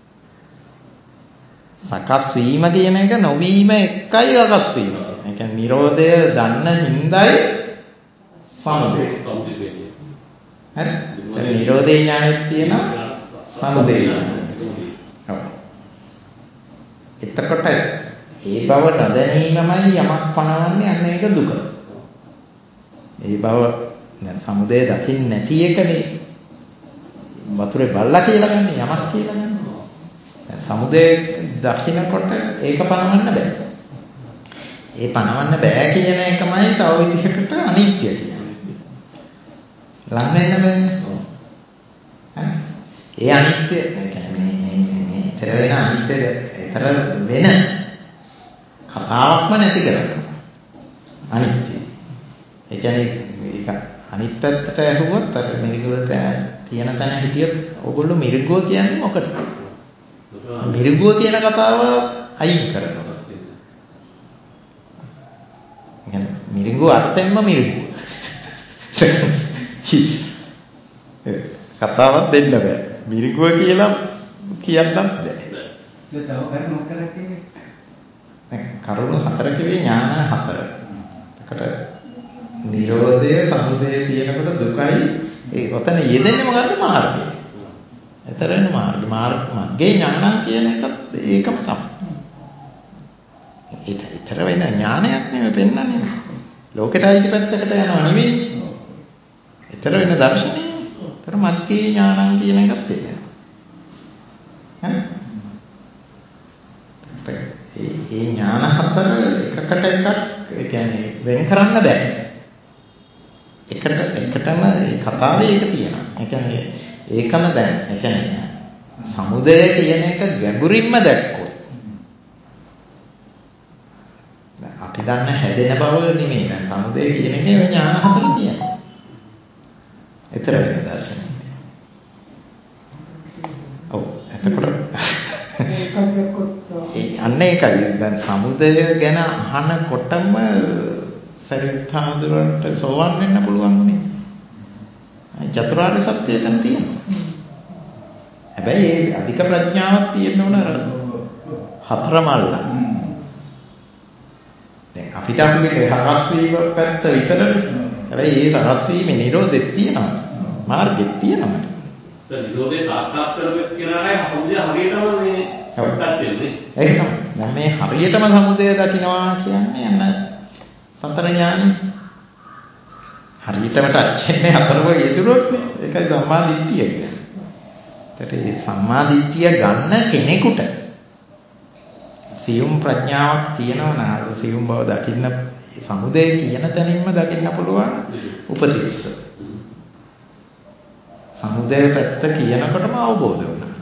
සකස් වීම කියන එක නොවීම එකයි සකස් වීම. ඒ කියන්නේ Nirodha දන්න හිඳයි සමුදය. හරි? දැන් Nirodha ඥානෙත් තියෙනවා සමුදය ඥානෙත්. ඔව්. එතකොට ඒ බව නොදැනීමමයි යමක් පණවන්නේ අන්න ඒක දුක. ඒ බව දැන් සමුදය දකින්න නැති එකනේ වතුරේ බල්ලා කියලා ගන්න යමක් කියලා ගන්න. දැන් සමුදය දකින්නකොට ඒක පණවන්න බෑ. ඒ පණවන්න බෑ කියන එකමයි තව විදිහකට අනිත්‍ය කියන්නේ. ලං වෙන්න බෑනේ. හරි. ඒ අනිත්‍ය ඒ කියන්නේ මේ මේ ඊතර වෙන අනිත්‍ය ඊතර වෙන කතාවක්ම නැති කරගන්න. අනිත්‍ය. ඒ කියන්නේ මේක අනිත් පැත්තට ඇහුවොත් අර මිරිඟුව තියෙන තැන හිටියොත් ඕගොල්ලෝ මිරිඟුව කියන්නේ මොකටද? මිරිඟුව කියන කතාව අයින් කරනවා. ඒ කියන්නේ මිරිඟුව අර්ථයෙන්ම මිරිඟුව. හිස්. කතාවක් දෙන්න බෑ. මිරිඟුව කියලා කියන්නත් බෑ. ඒක තව කරුණු හතරක් කියන්නේ. කරුණු හතර කිව්වේ ඥාන හතර. එතකොට නිරෝධය සමුදය තියෙනකොට දුකයි ඒ ඔතන යෙදෙන්නේ මොකද්ද මාර්ගය. එතරම් මාර්ග මාර්ග මග්ගේ ඥාන කියන එකත් ඒකම තමයි. ඒක ඊතර වෙන ඥානයක් නෙමෙයි පෙන්වන්නේ. ලෝකෙට අයිති පැත්තකට යනවා නෙවෙයි. ඊතර වෙන දර්ශනය. ඊතර මග්ගේ ඥාන කියන එකත් තියෙනවා. හරි? ඒ ඒ ඥාන හතර එකකට එකක් ඒ කියන්නේ වෙන් කරන්න බෑ. එකට එකටම ඒ කතාවේ ඒක තියෙනවා. ඒ කියන්නේ ඒකම දැන් ඒ කියන්නේ සමුදය කියන එක ගැඹුරින්ම දැක්කොත් අපි අපි දන්න හැදෙන බව නෙමෙයි. දැන් සමුදය කියන එකේ ඔය ඥාන හතර තියෙනවා. ඒතර වෙන දර්ශනය. ඔව් එතකොට ඒ අන්න ඒකයි. දැන් සමුදය ගැන අහනකොටම සරියුත් හාමුදුරන්ට සෝවන් වෙන්න පුළුවන් නේ. චතුරාර්ය සත්‍යය එතන තියෙනවා. හැබැයි ඒ අධික ප්‍රඥාවක් තියෙන්න ඕන අර හතර මල්ල. දැන් අපිට අහුවෙන්නේ හරස් වීම පැත්ත විතරනේ. හැබැයි ඒ හරස් වීමේ නිරෝධෙත් තියෙනවා. මාර්ගෙත් තියෙනවා. ඒ නිරෝධේ සාක්ෂාත් කරගන්න කෙනාට සමුදය හරියටම මේ පැත්තෙන්නේ. ඒක තමයි. දැන් මේ හරියටම සමුදය දකින්නවා කියන්නේ අන්න සතර ඥානෙ. හරියටම ටච්චෙන්නේ හතරම යෙදුනොත් නේ. ඒකයි සම්මා දිට්ඨිය කියන්නේ. ඒතට මේ සම්මා දිට්ඨිය ගන්න කෙනෙකුට සියුම් ප්‍රඥාවක් තියෙනවා නේද? සියුම් බව දකින්න සමුදය කියන තැනින්ම දකින්න පුළුවන් උපතිස්ස. සමුදය පැත්ත කියනකොටම අවබෝධ වුණා.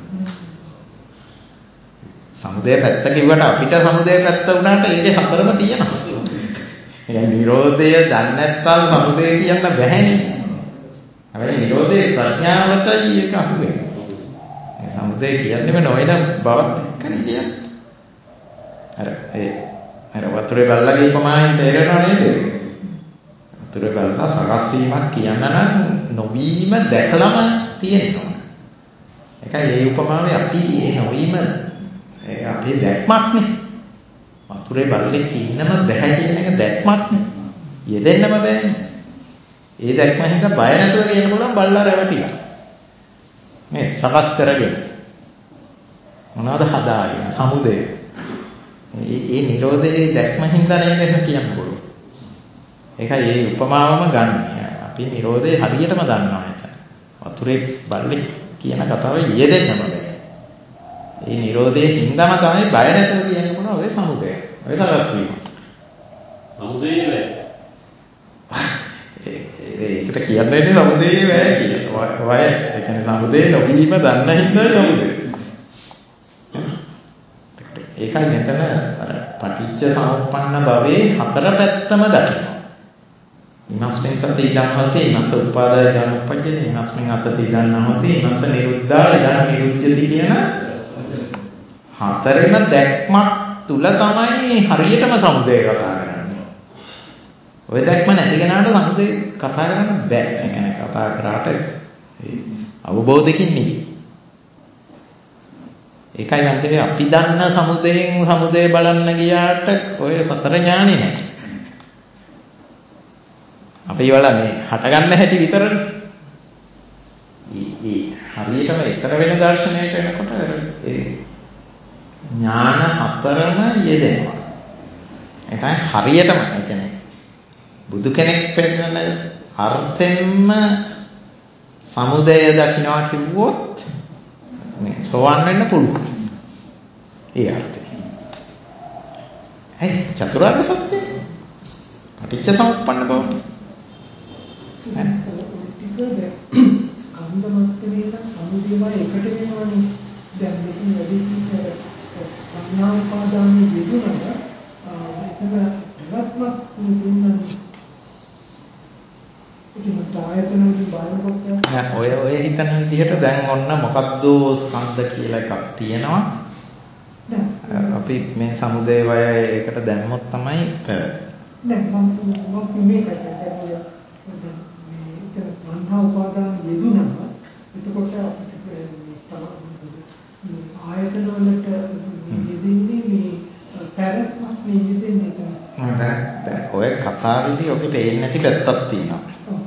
සමුදය පැත්ත කිව්වට අපිට සමුදය පැත්ත වුණාට ඒකේ හතරම තියෙනවා. ඒ නිරෝධය දන්නේ නැත්නම් සමුදය කියන්න බැහැනේ. හැබැයි නිරෝධේ ප්‍රඥාවටයි ඒක අහුවෙන්නේ. ඒ සමුදය කියන්නේම නොවන බවත් එක්කනේ කියන්නේ. අර ඒ අර වතුරේ බල්ලගේ උපමාවෙන් තේරෙනව නේද? වතුරේ බල්ලා සකස් වීමක් කියන්න නම් නොවීම දැකලම තියෙනවා. ඒකයි ඒ උපමාවේ අපි ඒ නොවීම ඒ අපේ දැක්මක් නේ. වතුරේ බල්ලෙක් ඉන්නම බෑ කියන එක දැක්මක් නේ. යෙදෙන්නම බෑනේ. ඒ දැක්ම හින්දා බය නැතුව කියන්න පුළුවන් බල්ලා රැවටිලා. මේ සකස් කරගෙන මොනවද හදාගෙන සමුදය. ඒ ඒ නිරෝධයේ දැක්ම හින්දා නේද එහෙම කියන්න පුළුවන්. ඒකයි ඒ උපමාවම ගන්න. අපි නිරෝධය හරියටම දන්නවා ඒක. වතුරේ බල්ලෙක් කියන කතාව යෙදෙන්නම බෑ. ඒ නිරෝධයේ හින්දාම තමයි බය නැතුව කියන්න පුළුවන් ඔය සමුදය. ඔය සකස් වීම. සමුදේ වේ. ඒකට කියන්නේ සමුදේ වේ කියලා. වය ඒ කියන්නේ සමුදේ නොවීම දන්න හින්දා සමුදය. ඒකයි මෙතන අර පටිච්ච සමුප්පන්න භවයේ හතර පැත්තම දකිනවා. ඉමස්මින් සති ඉදං හොති ඉමස්ස උපාදාය ඉදං උපජ්ජති ඉමස්මින් අසති ඉදං නහොති ඉමස්ස නිරුද්ධා ඉදං නිරුද්ධති කියන හතරෙම දැක්මක් තුල තමයි හරියටම සමුදය කතා කරන්නේ. ඔය දැක්ම නැති කෙනාට සමුදය කතා කරන්න බෑ. ඒ කියන්නේ කතා කරාට අවබෝධකින් නෙවෙයි. ඒකයි මම කියන්නේ අපි දන්න සමුදයෙන් සමුදය බලන්න ගියාට ඔය සතර ඥානෙ නැහැ. අපි බලන්නේ හට ගන්න හැටි විතරනේ. ඒ හරියටම ඊතර වෙන දර්ශනයට එනකොට ඒ ඥාන හතරම යෙදෙනවා. ඒකයි හරියටම ඒ කියන්නේ බුදු කෙනෙක් පෙන්නන අර්ථයෙන්ම සමුදය දකින්නවා කිව්වොත් මේ සෝවන් වෙන්න පුළුවන්. ඒ අර්ථය. ඒ චතුරාර්ය සත්‍ය. පටිච්ච සමුප්පන්න බව. ස්කන්ධ මට්ටමේ නම් සමුදේම එකට වෙනවනේ. දැන් මෙතන වැඩි විතර සංඥා උපාදානයේ යෙදුනම එතන රත්මත් දුන්නන්නේ. ඒකත් ආයතන වලින් බලනකොට නෑ ඔය ඔය හිතන විදිහට දැන් ඔන්න මොකද්ද ස්කන්ධ කියලා එකක් තියෙනවා. අපි මේ සමුදේ වය ඒකට දැම්මොත් තමයි පැවැත්ම. නෑ මම මම මේකට කියන්නේ මේ සංඥා උපාදාන යෙදුනම එතකොට අපිට ආයතන වලට යෙදෙන්නේ මේ පැවැත්මක් නේ යෙදෙන්නේ තමයි. දැන් ඔය කතාවේදී ඔබේ පේන්නේ නැති පැත්තක් තියෙනවා.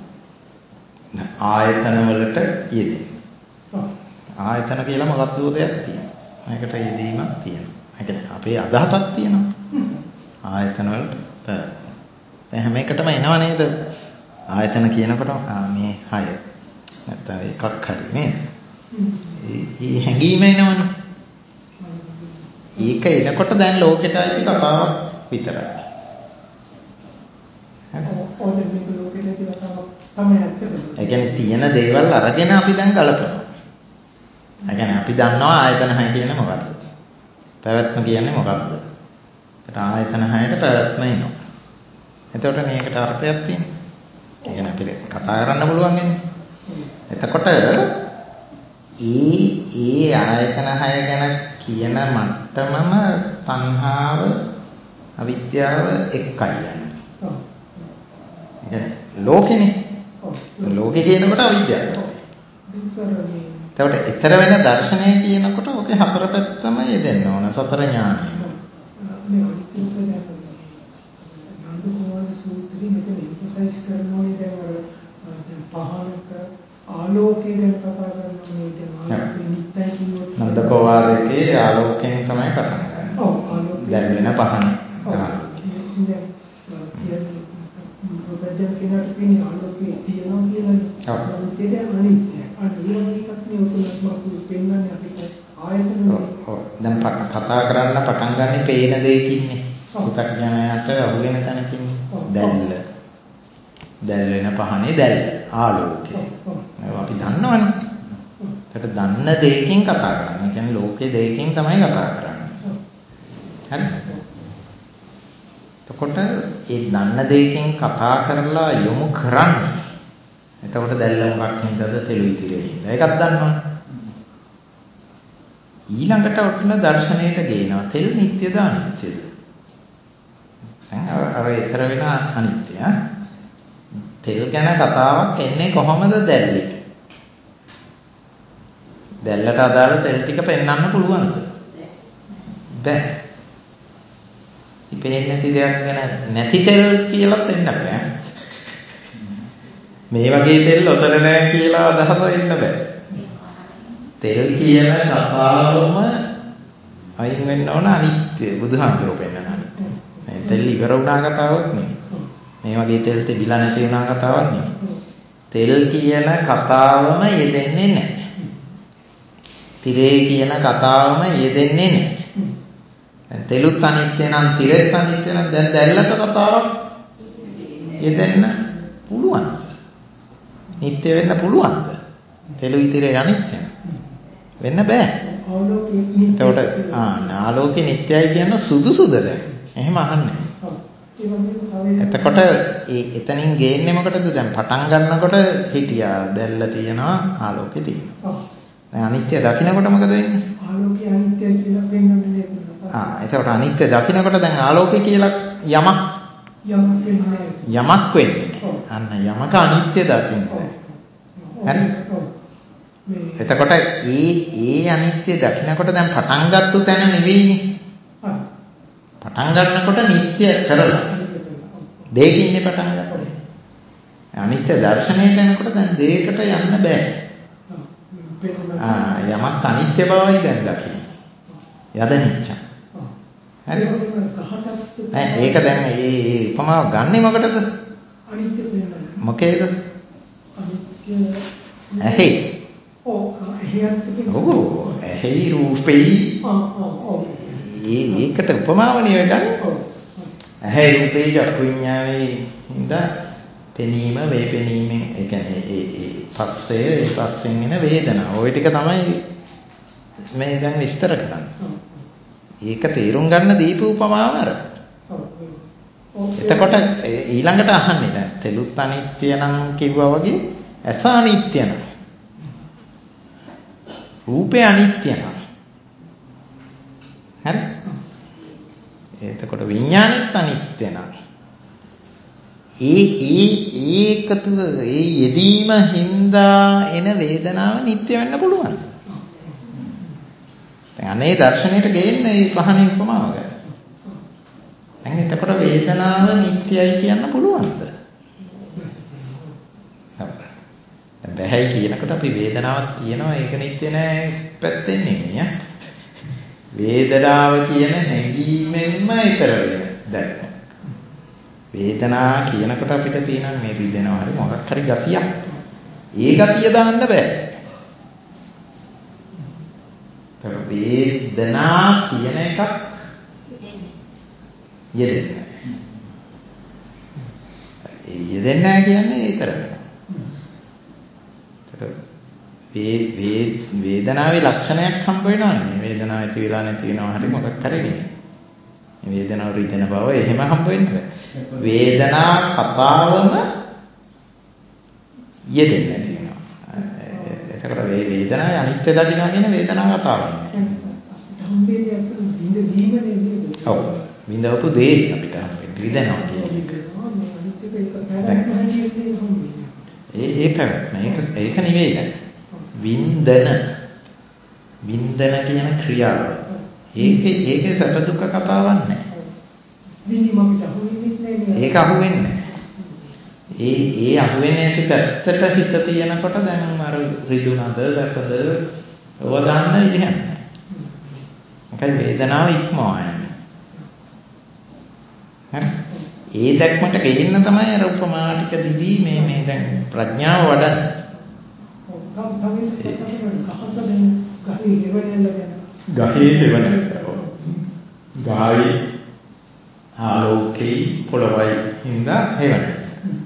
ආයතන වලට යෙදෙන්නේ. ආයතන කියලා මොකක්ද දෙයක් තියෙනවා. මේකට යෙදීමක් තියෙනවා. ඒ කියන්නේ අපේ අදහසක් තියෙනවා. ආයතන වලට දැන් හැම එකටම එනව නේද? ආයතන කියනකොට මේ හය නැත්නම් එකක් හරි නේද? ඒ හැඟීම එනවනේ. ඒක එනකොට දැන් ලෝකෙට ඇති කතාවක් විතරයි. ඕනේ මේක ලෝකෙට ඇති කතාවක් තමයි ඇත්තටම. ඒ කියන්නේ තියෙන දේවල් අරගෙන අපි දැන් ගලපනවා. ඒ කියන්නේ අපි දන්නවා ආයතන හය කියන්නේ මොකක්ද? පැවැත්ම කියන්නේ මොකක්ද? ඒත් ආයතන හයට පැවැත්ම එනවා. එතකොට මේකට අර්ථයක් තියෙනවා. ඒ කියන්නේ අපිට කතා කරන්න පුළුවන් වෙන්නේ. එතකොට ඒ ඒ ආයතන හය ගැන කියන මට්ටමම තණ්හාව අවිද්‍යාව එක්කයි යන්නේ. ඔව්. ඒ ලෝකෙනේ. ඔව්. ලෝකේ කියනකොට අවිද්‍යාව. එතකොට ඊතර වෙන දර්ශනය කියනකොට ඔකේ හතර පැත්තම යෙදෙන්න ඕන සතර ඥානය. මේ අනිත්‍යසය නන්දකුමාර සූත්‍රයේ මෙතන එම්ෆසයිස් කරනෝනේ දැන් අර පහනක ආලෝකය ගැන කතා කරනවා නේද? ආලෝකේ නිත්‍යයි කියනකොට නන්දකුමාරයේ ආලෝකයෙන් තමයි පටන් ගන්නේ. ඔව් ආලෝකය. දැන් වෙන පහන. ඔව්. ඉතින් මොකද කියනට තියෙන ආලෝකයේ තියෙනවා කියලානේ. ඔව්. ඒක අනිත්‍යයි. අන්න ඒ වගේ එකක් නේ උතුම්ම පෙන්වන්නේ අපිට ආයතන. ඔව්. දැන් කතා කරන්න පටන් ගන්න පේන දෙයකින්නේ. පුතග්ජනයාට අහු වෙන තැනකින්නේ. දැල්ල. දැල් වෙන පහනේ දැල් ආලෝකය. ඒක අපි දන්නවනේ. ඒකට දන්න දෙයකින් කතා කරන්නේ. ඒ කියන්නේ ලෝකේ දෙයකින් තමයි කතා කරන්නේ. හරි? එතකොට ඒ දන්න දෙයකින් කතා කරලා යොමු කරන්නේ. එතකොට දැල්ල මොකක් හින්දාද තෙළු ඉතිරේ හින්දා. ඒකත් දන්නවනේ. ඊළඟට ඔතන දර්ශනයට ගේනවා තෙල් නිට්ටයද අනිත්‍යද? දැන් අර ඊතර වෙන අනිත්‍ය. තෙල් ගැන කතාවක් එන්නේ කොහොමද දැල්ලේ? දැල්ලට අදාළ තෙල් ටික පෙන්වන්න පුළුවන්ද? බැහැ. ඉපේන්නේ නැති දෙයක් ගැන නැති තෙල් කියලා දෙන්න බෑ. මේ වගේ තෙල් ඔතන නැහැ කියලා අදහස එන්න බෑ. තෙල් කියන කතාවම අයින් වෙන්න ඕන අනිත්‍ය බුදුහාමුදුරුවෝ පෙන්නන අනිත්‍ය. මේ තෙල් ඉවර වුණා කතාවක් නෙමෙයි. මේ වගේ තෙල් තිබිලා නැති වුණා කතාවක් නෙමෙයි. තෙල් කියන කතාවම යෙදෙන්නේ නැහැ. තිරේ කියන කතාවම යෙදෙන්නේ නැහැ. තෙලුත් අනිත්‍ය නම් තිරෙත් අනිත්‍ය නම් දැන් දැල්ලක කතාවක් යෙදෙන්න පුළුවන්. නිත්‍ය වෙන්න පුළුවන්ද? තෙලු ඉතිරේ අනිත්‍ය වෙන්න බෑ. එතකොට ආ ආලෝකේ නිත්‍යයි කියන සුදුසුද දැන්? එහෙම අහන්නේ. එතකොට ඒ එතනින් ගේන්නේ මොකටද? දැන් පටන් ගන්නකොට හිටියා දැල්ල තියෙනවා ආලෝකේ තියෙනවා. දැන් අනිත්‍ය දකින්නකොට මොකද වෙන්නේ? ආලෝකේ අනිත්‍යයි කියලා පෙන්වන්නේ නේද? ආ එතකොට අනිත්‍ය දකින්නකොට දැන් ආලෝකේ කියලා යමක් යමක් වෙන්නේ යමක් වෙන්නේ. අන්න යමක අනිත්‍ය දකින්නේ. හරි? එතකොට ඒ ඒ අනිත්‍ය දකින්නකොට දැන් පටන් ගත්ත තැන නෙවෙයිනේ. පටන් ගන්නකොට නිත්‍ය කරලා දෙයකින්නේ පටන් ගන්නවා. අනිත්‍ය දර්ශනයට එනකොට දැන් දෙයකට යන්න බෑ. ආ යමක් අනිත්‍ය බවයි දැන් දකින්න. යදනිච්ච. හරි. නෑ ඒක දැන් මේ මේ උපමාව ගන්නෙ මොකටද? අනිත්‍ය වෙනවා. මොකේද? අනිත්‍ය ඇහි. ඔව් ඇහියත් ඔව් ඇහි රූපේ. ඔව් ඔව් ඔව්. ඒ ඒකට උපමාවනේ ඔය ගන්න. ඔව්. ඇහි රූපේ චක්කු විඤ්ඤාණේ ඉඳා පෙනීම වේ පෙනීමෙන් ඒ කියන්නේ ඒ ඒ පස්සේ ඒ පස්සෙන් එන වේදනාව. ওই ටික තමයි මේ දැන් විස්තර කරන්නේ. ඒක තේරුම් ගන්න දීපු උපමාව අර. එතකොට ඊළඟට අහන්නේ දැන් තෙලුත් අනිත්‍ය නම් කිව්වා වගේ ඇස අනිත්‍ය නම් රූපේ අනිත්‍ය නම් හරි එතකොට විඥානෙත් අනිත්‍ය නම් ඒ ඒ ඒකතු ඒ යෙදීම හින්දා එන වේදනාව නිට්ටය වෙන්න පුළුවන්. දැන් අනේ දර්ශනයට ගේන්නේ මේ පහනේ උපමාව ගන්න. දැන් එතකොට වේදනාව නිට්ටයයි කියන්න පුළුවන්ද? දැන් බැහැයි කියනකොට අපි වේදනාවක් තියෙනවා ඒක නිට්ටය නෑ පැත්තෙන් නෙමෙයි. වේදනාව කියන හැඟීමෙන්ම ඊතර වෙන. දැන් වේදනා කියනකොට අපිට තියෙන මේ රිදෙනවා හරි මොකක් හරි ගතියක්. ඒ ගතිය දාන්න බෑ. වේදනා කියන එකක් යෙදෙන්නේ. ඒ යෙදෙන්නේ නැහැ කියන්නේ ඒතර වෙනවා. වේ වේ වේදනාවේ ලක්ෂණයක් හම්බ වෙනවනේ. මේ වේදනාව ඇති වෙලා නැති වෙනවා හරි මොකක් හරි නෙමෙයි. මේ වේදනාව රිදෙන බව එහෙම හම්බ වෙන්න බෑ. වේදනා කතාවම යෙදෙන්නේ නැති වෙනවා. එතකොට මේ වේදනාවේ අනිත්‍ය දකින්නවා කියන වේදනා කතාවන්නේ. හම්බෙන්නේ අතන විඳ වීමනේ නේද? ඔව්. විඳවපු දේ අපිට හම්බෙන්නේ විඳනවා කියන එක. ඒ ඒ පැවැත්ම ඒක ඒක නෙවෙයි දැන්. වින්දන වින්දන කියන ක්‍රියාව. ඒකේ ඒකේ සැප දුක කතාවක් නැහැ. විඳීම අපිට අහුවෙන්නේ නැහැ. ඒක අහුවෙන්නේ නැහැ. ඒ ඒ අහුවෙන්නේ නැති පැත්තට හිත තියෙනකොට දැන් අර රිදුනද දැකද ඔය දාන්න විදිහක් නැහැ. ඒකයි වේදනාව ඉක්මවා යන්නේ. හරි. ඒ දැක්මට ගෙන්න තමයි අර උපමා ටික දිදී මේ මේ දැන් ප්‍රඥාව වඩන්නේ. ගහේ හේවණල්ල. ගහයි ආලෝකේ පොළොවයි හින්දා හේවණල්ල.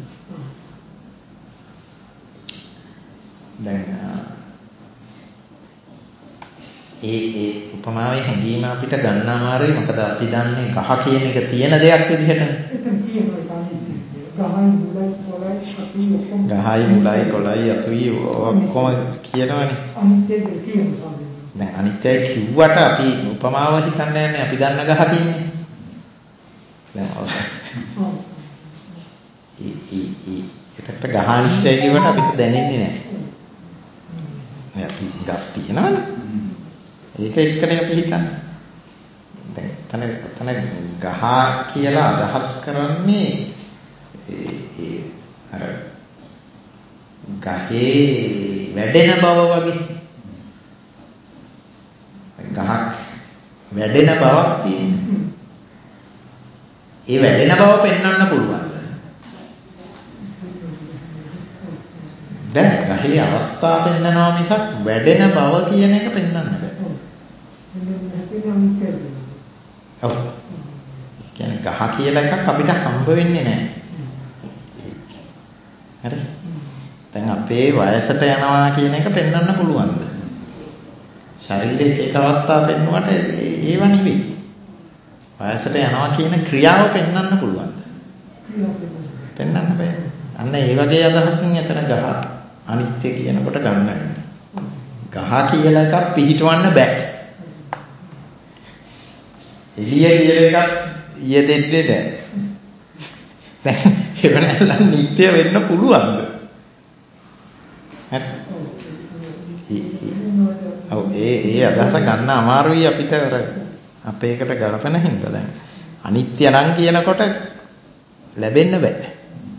දැන් ඒ ඒ උපමාවේ හැඟීම අපිට ගන්න අමාරුයි. මොකද අපි දන්නේ ගහ කියන එක තියෙන දෙයක් විදිහටනේ. ගහයි මුලයි කොළයි අතුයි ඔක්කොම කියනවනේ. දැන් අනිත්‍යයි කිව්වට අපි උපමාව හිතන්න යන්නේ අපි දන්න ගහ කියන්නේ. දැන් ඒ ඒ ඒ ඒකට ගහ අනිත්‍යයි කියවට අපිට දැනෙන්නේ නැහැ. අපි ගස් තියනවනේ. ඒක එක්කනේ අපි හිතන්නේ. දැන් තන තන ගහ කියලා අදහස් කරන්නේ ඒ ඒ අර ගහේ වැඩෙන බව වගේ. ගහක් වැඩෙන බවක් තියෙනවා. ඒ වැඩෙන බව පෙන්වන්න පුළුවන්. දැන් ගහේ අවස්ථාව පෙන්වනවා මිසක් වැඩෙන බව කියන එක පෙන්වන්න බෑ. ඔව්. කියන්නේ ගහ කියලා එකක් අපිට හම්බ වෙන්නේ නැහැ. හරි. දැන් අපේ වයසට යනවා කියන එක පෙන්වන්න පුළුවන්ද? ශරීරයේ එක අවස්ථා පෙන්වුවට ඒව නෙවෙයි. වයසට යනවා කියන ක්‍රියාව පෙන්වන්න පුළුවන්ද? පෙන්වන්න බෑ. අන්න ඒ වගේ අදහසින් එතන ගහ අනිත්‍ය කියනකොට ගන්න වෙනවා. ගහ කියලා එකක් පිහිටවන්න බෑ. එළිය කියලා එකක් යෙදෙන්නේ නැහැ. දැන් හේවණල්ල නිත්‍ය වෙන්න පුළුවන්ද? හරි. ඔව් ඒ ඒ අදහස ගන්න අමාරුයි අපිට අර අපේකට ගලපන හින්දා දැන් අනිත්‍ය නම් කියනකොට ලැබෙන්න බෑ.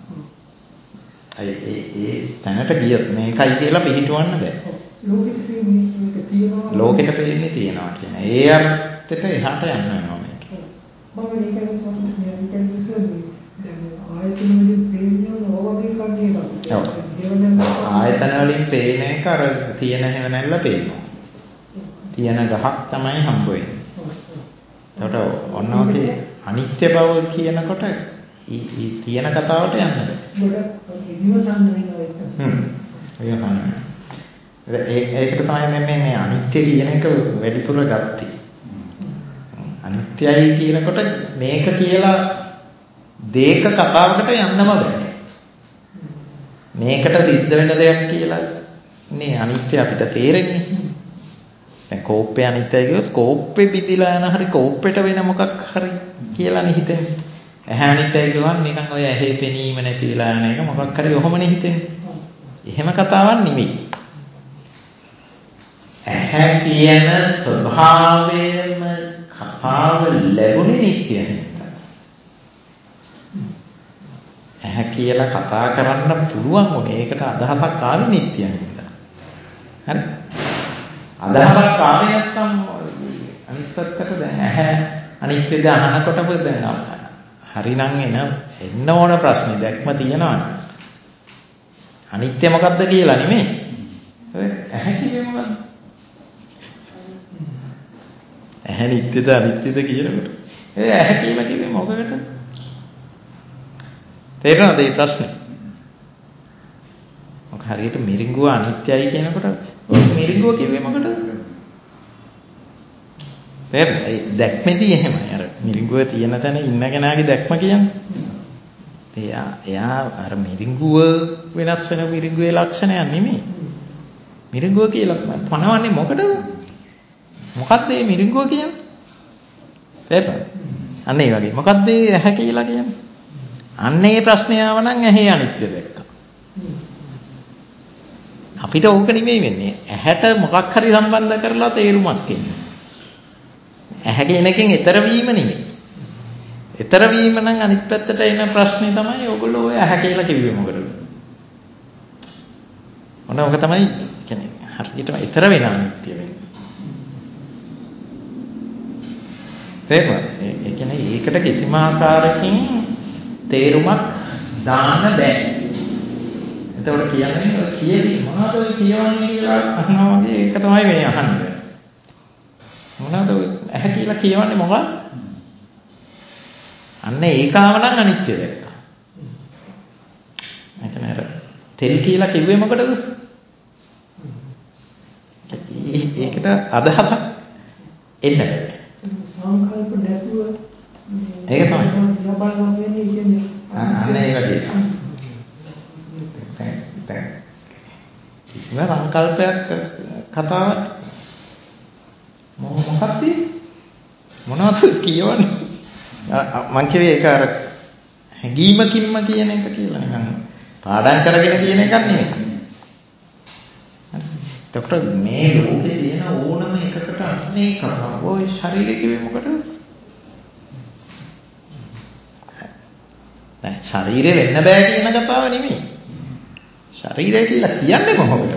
ඒ ඒ ඒ තැනට ගියොත් මේකයි කියලා පිළිටවන්න බෑ. ලෝකෙට පේන්නේ තියනවා කියන. ඒ අර්ථයට එහාට යන්න වෙනවා මේක. මම මේකෙන් සම්පූර්ණ මේකෙන් ඉස්සෙල්ලා දැන් ආයතන වලින් පේන්නේ ඕවගේ කන්නේ ඔව්. ආයතන වලින් පේන එක අර තියෙන හැවණල්ල පේනවා. තියෙන ගහක් තමයි හම්බ වෙන්නේ. එතකොට ඔන්න ඔකේ අනිත්‍ය බව කියනකොට ඊ තියෙන කතාවට යන්න බෑ. ගොඩක් විමසන්න වෙනවා ඒක. හ්ම්. විමසන්න. ඒ ඒකට තමයි මේ මේ අනිත්‍ය කියන එක වැඩිපුර ගත්තේ. අනිත්‍යයි කියනකොට මේක කියලා දේක කතාවකට යන්නම බෑ. මේකට සිද්ධ වෙන දෙයක් කියලා නේ අනිත්‍ය අපිට තේරෙන්නේ. දැන් කෝප්පේ අනිත්‍යයි කියොත් කෝප්පේ පිටිලා යන හරි කෝප්පෙට වෙන මොකක් හරි කියලානේ හිතෙන්නේ. ඇහැ අනිත්‍යයි කියවන් නිකන් ඔය ඇහි පෙනීම නැති වෙලා යන එක මොකක් හරි ඔහොමනේ හිතෙන්නේ. එහෙම කතාවක් නෙමෙයි. ඇහැ කියන ස්වභාවයම කතාව ලැබුණේ නිට්ටයයි. ඇහැ කියලා කතා කරන්න පුළුවන් වගේ ඒකට අදහසක් ආවේ නිට්ටයයි. හරි. අදහසක් ආවේ නැත්නම් අනිත් පැත්තට දැන් ඇහැ අනිත්‍යද අහනකොට දැන් හරිනම් එන එන්න ඕන ප්‍රශ්නේ දැක්ම තියෙනවනේ. අනිත්‍ය මොකද්ද කියලා නෙමෙයි. ඔය ඇහැ කියේ මොකද්ද? ඇහැ නිට්ටයද අනිත්‍යද කියනකොට ඒ ඇහැ කියලා කිව්වේ මොකකටද? තේරෙනවද මේ ප්‍රශ්නේ? මොක හරියට මිරිඟුව අනිත්‍යයි කියනකොට ඔය මිරිඟුව කිව්වේ මොකටද? තේරෙනවද? ඒ දැක්මේදී එහෙමයි. අර මිරිඟුව තියෙන තැන ඉන්න කෙනාගේ දැක්ම කියන්නේ. එයා එයා අර මිරිඟුව වෙනස් වෙන මිරිඟුවේ ලක්ෂණයක් නෙමෙයි. මිරිඟුව කියලා පනවන්නේ මොකටද? මොකක්ද මේ මිරිඟුව කියන්නේ? තේරුණාද? අන්න ඒ වගේ. මොකක්ද මේ ඇහැ කියලා කියන්නේ? අන්න ඒ ප්‍රශ්නේ ආව නම් ඇහි අනිත්‍ය දැක්කා. අපිට ඕක නෙමෙයි වෙන්නේ. ඇහැට මොකක් හරි සම්බන්ධ කරලා තේරුමක් එන්නේ. ඇහැ කියන එකෙන් ඈතර වීම නෙමෙයි. ඈතර වීම නම් අනිත් පැත්තට එන ප්‍රශ්නේ තමයි ඕගොල්ලෝ ඔය ඇහැ කියලා කිව්වේ මොකටද? ඔන්න ඕක තමයි කියන්නේ හරියටම ඈතර වෙන අනිත්‍ය වෙන්නේ. තේරුණාද? ඒ කියන්නේ ඒකට කිසිම ආකාරයකින් තේරුමක් දාන්න බෑ. එතකොට කියන්නේ ඔය කියවි මොනවද ඔය කියවන්නේ කියලා අහනවා වගේ ඒක තමයි මේ අහන්නේ. මොනවද ඔය ඇහැ කියලා කියවන්නේ මොකක්ද? අන්න ඒකාව නම් අනිත්‍ය දැක්කා. ඒ කියන්නේ අර තෙල් කියලා කිව්වේ මොකටද? ඒකට අදහසක් එන්න බෑ. සංකල්ප නැතුව ඒක තමයි. බලනවා කියන්නේ අන්න ඒ වගේ. දැන් දැන් කිසිම සංකල්පයක් කතාවක් මොකක්ද මොනවද කියවන්නේ? මං කිව්වේ ඒක අර හැඟීමකින්ම කියන එක කියලා නිකන් පාඩම් කරගෙන කියන එකක් නෙමෙයි. එතකොට මේ ලෝකේ තියෙන ඕනම එකකට අන්නේ කතාව ඔය ශරීරය කිව්වේ මොකටද? දැන් ශරීරය වෙන්න බෑ කියන කතාව නෙමෙයි. ශරීරය කියලා කියන්නේ මොකටද?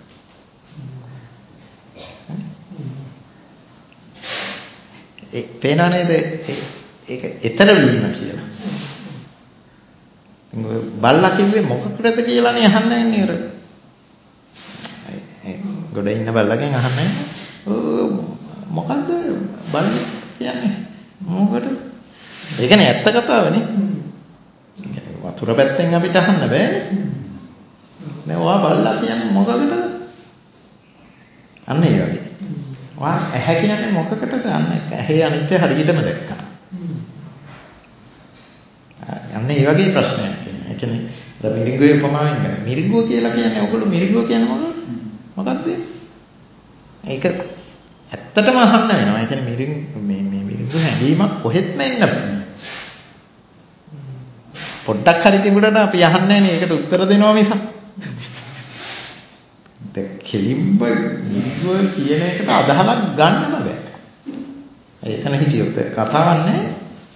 ඒ පේනා නේද ඒක ඈතර වීම කියලා. බල්ලා කිව්වේ මොකකටද කියලානේ අහන්න වෙන්නේ අර. ගොඩ ඉන්න බල්ලගෙන් අහන්නේ මොකද්ද බල්ලේ කියන්නේ මොකටද? ඒ කියන්නේ ඇත්ත කතාවනේ. වතුර පැත්තෙන් අපිට අහන්න බෑනේ. දැන් ඔයා බල්ලා කියන්නේ මොකකටද? අන්න ඒ වගේ. ඔයා ඇහැ කියන්නේ මොකකටද? අන්න ඇහි අනිත්‍ය හරියටම දැක්කා. අන්න ඒ වගේ ප්‍රශ්නයක් කියන්නේ. ඒ කියන්නේ අර මිරිඟුවේ උපමාවෙන් ගන්න. මිරිඟුව කියලා කියන්නේ ඔයගොල්ලෝ මිරිඟුව කියන්නේ මොකක්ද? මොකක්ද? ඒක ඇත්තටම අහන්න වෙනවා. ඒ කියන්නේ මිරිඟු මේ මේ මිරිඟු හැංගීමක් කොහෙත්ම එන්න බෑ. පොඩ්ඩක් හරි තිබුණාට අපි අහන්නේ නැහැ නේ. ඒකට උත්තර දෙනවා මිසක්. දැන් කෙලින්ම මිරිඟුව කියන එකට අදහසක් ගන්නම බෑ. එතන හිටියොත් කතාවක් නැහැ.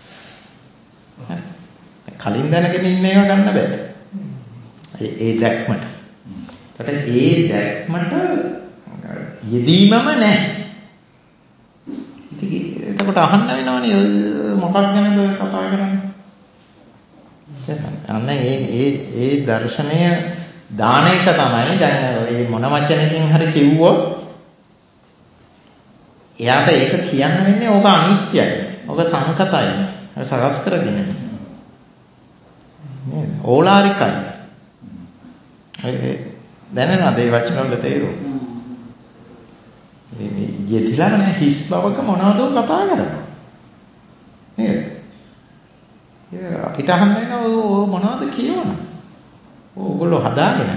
කලින් දැනගෙන ඉන්න ඒවා ගන්න බෑ. ඒ ඒ දැක්මට. ඒකට ඒ දැක්මට යෙදීමම නැහැ. ඉතින් එතකොට අහන්න වෙනවනේ මොකක් ගැනද කතා කරන්නේ? අන්න ඒ ඒ ඒ දර්ශනය දාන එක තමයි දැන් මේ මොන වචනකින් හරි කිව්වොත් එයාට ඒක කියන්න වෙන්නේ ඕක අනිත්‍යයි. ඕක සංකතයි. ඒක සකස් කරගෙන. නේද? ඕලාරිකයි. ඒ දැනෙනවද මේ වචන වල තේරුම? මේ මේ යෙදිලා නැහැ හිස් බවක මොනවද කතා කරනවා. නේද? ඒ අපිට අහන්න වෙන ඔය මොනවද කියවන්නේ? ඕගොල්ලෝ හදාගෙන.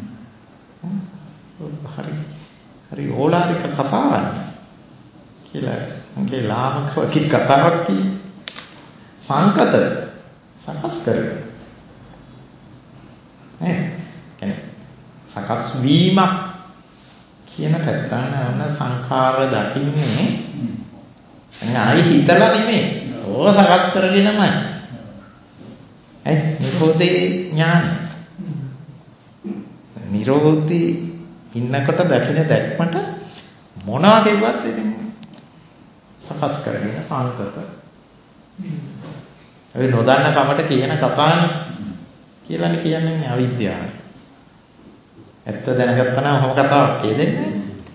හරි. හරි ඕලාරික කතාවක් කියලා මගේ ලාමක වගේ කතාවක් කියන්නේ. සංකත සකස් කරගෙන. නේ? කියන්නේ සකස් වීමක් කියන පැත්තන ඔන්න සංඛාර දකින්නේ නෑ හිතලා නෙමෙයි. ඕක සකස් කරගෙනමයි. ඒ නිරෝධේ ඥානය. නිරෝධී ඉන්නකොට දකින දැක්මට මොනවා කිව්වත් ඉතින් සකස් කරගෙන සංකත. ඒ නොදන්න කමට කියන කතානේ කියලානේ කියන්නේ අවිද්‍යාව. ඇත්ත දැනගත්තා නම් ඔහොම කතාවක් කියදෙන්නේ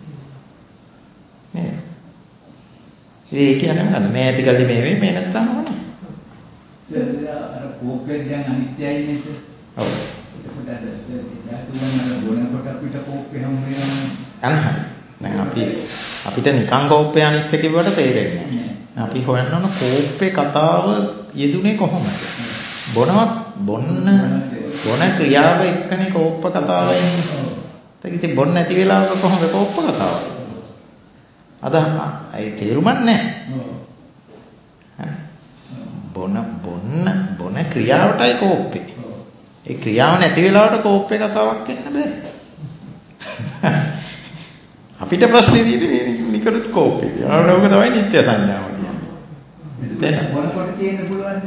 නේද? ඒ කියන්නේ මොකද්ද? මේ ඇතිකල්ලි මේ වෙයි මේ නැත්තම් මොකද? සර් අර කෝප්පෙන් දැන් අනිත්‍යයි නේද? ඔව්. එතකොට අර සර් යාතුමන් අර බොනකොට අපිට කෝප්පේ හැම වෙලාවෙම අනහරි. දැන් අපි අපිට නිකං කෝප්පේ අනිත්‍ය කිව්වට තේරෙන්නේ නැහැ. අපි හොයන්න ඕන කෝප්පේ කතාව යෙදුනේ කොහොමද? බොනවත් බොන්න බොන ක්‍රියාව එක්කනේ කෝප්ප කතාව එන්නේ. ඒක ඉතින් බොන්න නැති වෙලාවක කොහොමද කෝප්ප කතාව? අද ඒ තේරුමක් නැහැ. බොන බොන්න බොන ක්‍රියාවටයි කෝප්පේ. ඒ ක්‍රියාව නැති වෙලාවට කෝප්පේ කතාවක් වෙන්න බෑ. අපිට ප්‍රශ්නේ තියෙන්නේ නිකරුත් කෝප්පේ. ආනෝක තමයි නිත්‍ය සංඥාව කියන්නේ. දැන් මොනකොට තියෙන්න පුළුවන්ද?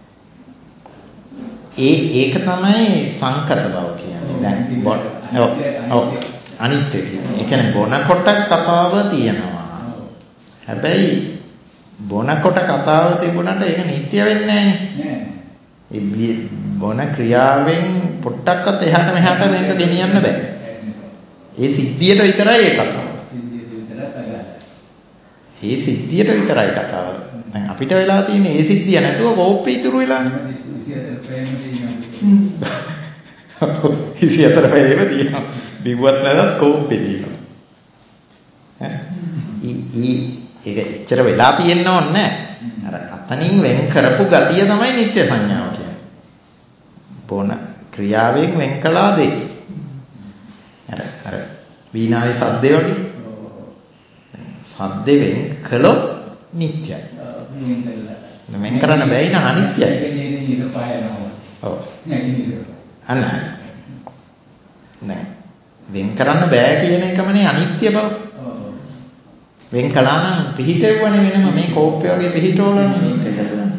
ඒ ඒක තමයි සංකත බව කියන්නේ. දැන් බොන ඔව් ඔව් අනිත්‍ය කියන්නේ. ඒ කියන්නේ බොනකොට කතාව තියෙනවා. හැබැයි බොනකොට කතාව තිබුණාට ඒක නිත්‍ය වෙන්නේ නැහැ. ඒ බොන ක්‍රියාවෙන් පොට්ටක්වත් එහාට මෙහාට මේක ගෙනියන්න බෑ. ඒ සිද්ධියට විතරයි ඒ කතාව. සිද්ධියට විතරයි කතාව. ඒ සිද්ධියට විතරයි කතාව. දැන් අපිට වෙලා තියෙන්නේ ඒ සිද්ධිය නැතුව කෝප්පේ ඉතුරු වෙලානේ. විසිහතර පැයම තියෙනවා. බිව්වත් නැතත් කෝප්පේ තියෙනවා. ඈ ඊ ඒක එච්චර වෙලා තියෙන්න ඕනේ නැහැ. අර අතනින් වෙන් කරපු ගතිය තමයි නිත්‍ය සංඥාව කියන්නේ. බොන ක්‍රියාවෙන් වෙන් කළා දෙයි. අර අර වීණාවේ සද්දේ වගේ. සද්දේ වෙන් කළොත් නිත්‍යයි. වෙන් කරන්න බැයි නම් අනිත්‍යයි. ඔව්. අන්න. නෑ. වෙන් කරන්න බෑ කියන එකමනේ අනිත්‍ය බව. වෙන් කළා නම් පිහිටෙව්වනේ වෙනම මේ කෝප්පය වගේ පිහිටවලන්නේ නිත්‍ය කරලා.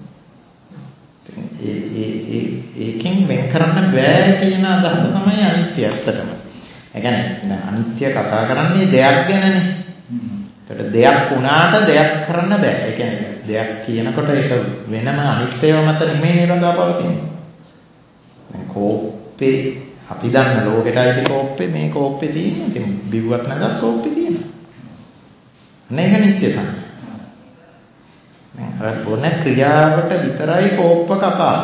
ඒ ඒ ඒ ඒකෙන් වෙන් කරන්න බෑ කියන අදහස තමයි අනිත්‍ය ඇත්තටම. ඒ කියන්නේ අනිත්‍ය කතා කරන්නේ දෙයක් ගැනනේ. ඒකට දෙයක් වුණාට දෙයක් කරන්න බෑ. ඒ කියන්නේ දෙයක් කියනකොට ඒක වෙනම අනිත්‍යව මත නෙමෙයි නිරඳා පවතින්නේ. දැන් කෝප්පේ අපි දන්න ලෝකෙට අයිති කෝප්පේ මේ කෝප්පේ තියෙනවා. ඉතින් බිව්වත් නැදත් කෝප්පේ තියෙනවා. මේක නිත්‍ය සංඥා. දැන් අර බොන ක්‍රියාවට විතරයි කෝප්ප කතාව.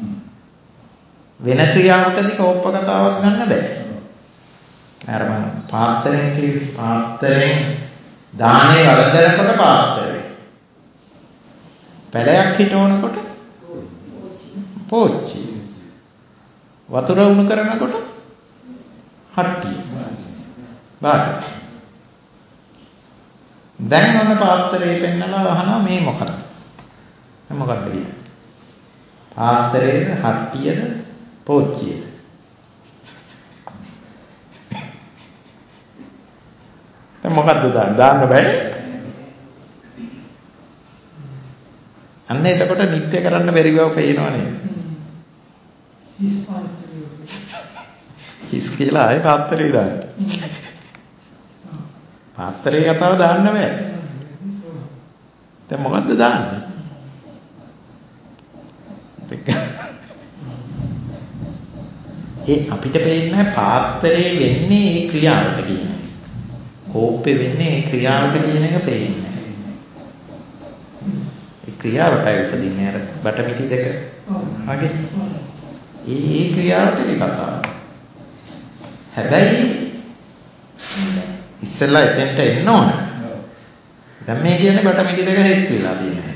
වෙන ක්‍රියාවකදී කෝප්ප කතාවක් ගන්න බෑ. අර මම පාත්‍රයෙන් කිව්ව පාත්‍රයෙන් දානේ වලදනකොට පාත්‍රය. පැලයක් හිටවනකොට පෝච්චි. වතුර උණු කරනකොට හට්ටිය. බාටි. දැන් ඔන්න පාත්‍රේ පෙන්නලා අහනවා මේ මොකක්ද? මේ මොකක්ද කියන්නේ? පාත්‍රයේද හට්ටියද පෝච්චියද? දැන් මොකද්ද දාන්න දාන්න බෑ. අන්න එතකොට නිත්‍ය කරන්න බැරි බව පේනවා නේද? හිස් පාත්‍රය. හිස් කියලා ආයේ පාත්‍රේ දාන්න. පාත්‍රේ කතාව දාන්න බෑ. දැන් මොකද්ද දාන්නේ? ඒ අපිට පේන්නේ පාත්‍රේ වෙන්නේ ඒ ක්‍රියාවට කියන එක. කෝප්පේ වෙන්නේ ඒ ක්‍රියාවට කියන එක පේන්නේ. ඒ ක්‍රියාවටයි උපදින්නේ අර බටමිටි දෙක. වගේ. ඒ ඒ ක්‍රියාවට ඒ කතාව. හැබැයි ඉස්සෙල්ලා එතෙන්ට එන්න ඕන. දැන් මේ කියන්නේ බටමිටි දෙක හේතු වෙලා තියෙනවා.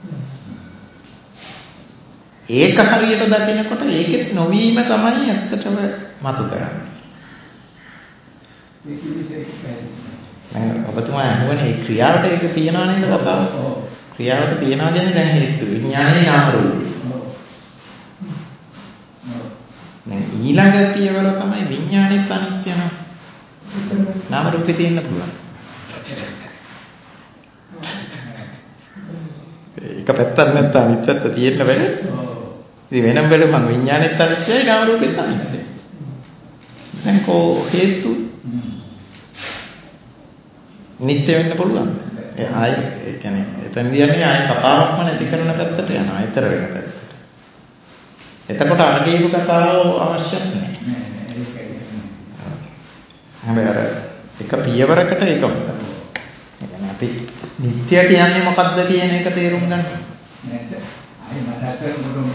ඒක හරියට දකිනකොට ඒකෙත් නොවීම තමයි ඇත්තටම මතු කරන්නේ. ඒක විශේෂයි. දැන් ඔබතුමා අහුවනේ ඒ ක්‍රියාවට ඒක තියනවා නේද කතාව? ක්‍රියාවට තියනවා කියන්නේ දැන් හේතු විඥානයේ නාම රූපේ. දැන් ඊළඟ පියවර තමයි විඥානෙත් අනිත්‍ය යනවා. නාම රූපේ තියෙන්න පුළුවන්. ඒක පැත්තක් නැත්නම් අනිත් පැත්ත තියෙන්න බෑ. ඉතින් වෙනම බැලුවම විඥානෙත් අනිත්‍යයි නාම රූපෙත් අනිත්‍යයි. දැන් කෝ හේතු නිත්‍ය වෙන්න පුළුවන්ද? ඒ ආයි ඒ කියන්නේ එතන කියන්නේ ආයි කතාවක්ම නැති කරන පැත්තට යනවා. ඊතර වෙන පැත්තට. එතකොට අර කියපු කතාව අවශ්‍ය නැහැ. හැබැයි අර එක පියවරකට ඒක හොඳයි. ඒ කියන්නේ අපි නිත්‍ය කියන්නේ මොකක්ද කියන එක තේරුම් ගන්න. නැත්නම් ආයි මතක් කරගන්න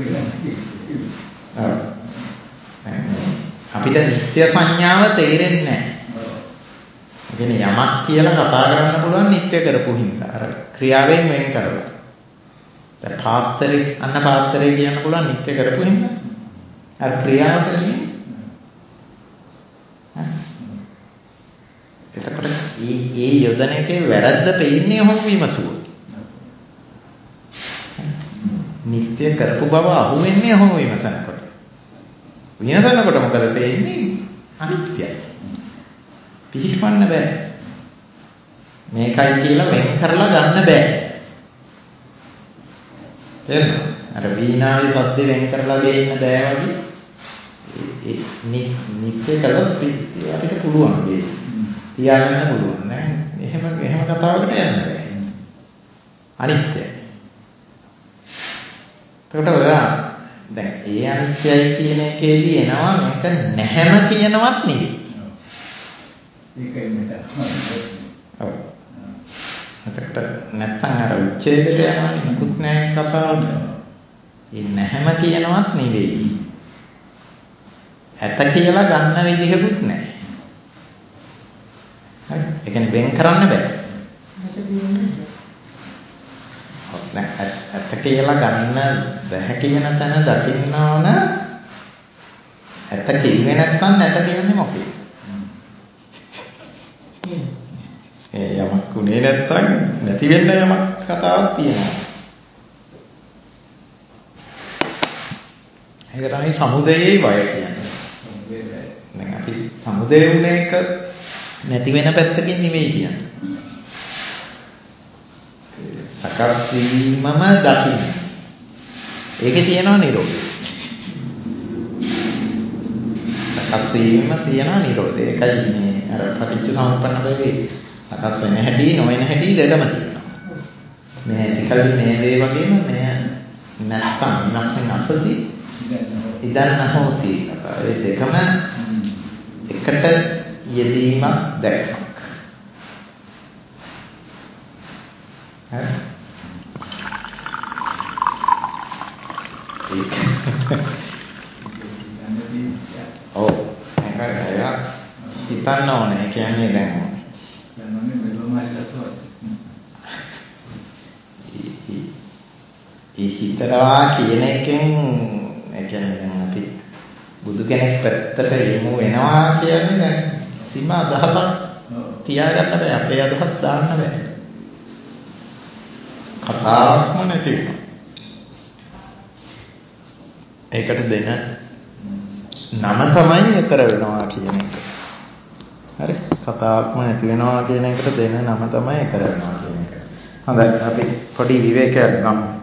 ඔව්. අපිට නිත්‍ය සංඥාව තේරෙන්නේ නැහැ. ඒ කියන්නේ යමක් කියලා කතා කරන්න පුළුවන් නිත්‍ය කරපු හින්දා. අර ක්‍රියාවෙන් වෙන් කරලා. දැන් පාත්‍රේ අන්න පාත්‍රේ කියන්න පුළුවන් නිත්‍ය කරපු හින්දා. අර ක්‍රියාවට නෙමෙයි. එතකොට මේ මේ යොදන එකේ වැරද්ද පෙන්නේ ඔහොම විමසුවොත්. නිත්‍ය කරපු බව අහුවෙන්නේ ඔහොම විමසනකොට. විමසනකොට මොකද පෙන්නේ? අනිත්‍යයි. පිළිපන්න බෑ. මේකයි කියලා වෙන් කරලා ගන්න බෑ. තේරෙනවද? අර වීණාවේ ශබ්ද වෙන් කරලා ගේන්න බෑ වගේ. ඒ නිත්‍ය කළොත් අපිට පුළුවන් ගේ. තියාගන්න පුළුවන් නෑ. එහෙම එහෙම කතාවකට යන්න බෑ. අනිත්‍යයි. එතකොට ඔයා දැන් ඒ අනිත්‍යයි කියන එකේදී එනවා මේක නැහැම කියනවත් නෙවෙයි. ඒකයි මෙතන. ඔව්. එතකොට නැත්තම් අර උච්ඡේදයට යනවා නිකුත් නැහැ කතාවට. ඒ නැහැම කියනවත් නෙවෙයි. ඇත කියලා ගන්න විදිහකුත් නැහැ. හරි. ඒ කියන්නේ වෙන් කරන්න බෑ. ඇත කියලා ගන්න බැහැ කියන තැන දකින්න ඕන. ඇත කිව්වේ නැත්නම් නැත කියන්නේ මොකේද? ඒ යමක් උනේ නැත්නම් නැති වෙන්න යමක් කතාවක් තියෙනවා. ඒක තමයි සමුදයේ වය කියන්නේ. දැන් අපි සමුදේ උනේ එක නැති වෙන පැත්තකින් නෙවෙයි කියන්නේ. සකස් වීමම දකින්න. ඒකේ තියෙනවා නිරෝධය. සකස් වීමම තියෙනවා නිරෝධය. ඒකයි මේ අර පටිච්ච සමුප්පන්න භවයේ සකස් වෙන හැටි නොවන හැටි දෙකම තියෙනවා. මේ ටිකල් මේ වේ වගේම මේ නැත්තම් විනාශයෙන් අසති ඉදන් නැහොති කතා. ඒ දෙකම එකට යෙදීමක් දැක්මක්. හරි. ඔව් ඒකයි අය හිතන්න ඕනේ. කියන්නේ දැන් දැන් මම මෙලොමයි ලසවත්. ඒ හිතරවා කියන එකෙන් ඒ කියන්නේ දැන් අපි බුදු කෙනෙක් පැත්තට යමු වෙනවා කියන්නේ දැන් සීමා අදහසක් තියාගන්න බෑ. අපේ අදහස් දාන්න බෑ. කතාවක්ම නැති වෙනවා. ඒකට දෙන නම තමයි ඊතර වෙනවා කියන එක. හරි. කතාවක්ම නැති වෙනවා කියන එකට දෙන නම තමයි ඊතර වෙනවා කියන එක. හොඳයි අපි පොඩි විවේකයක් ගමු.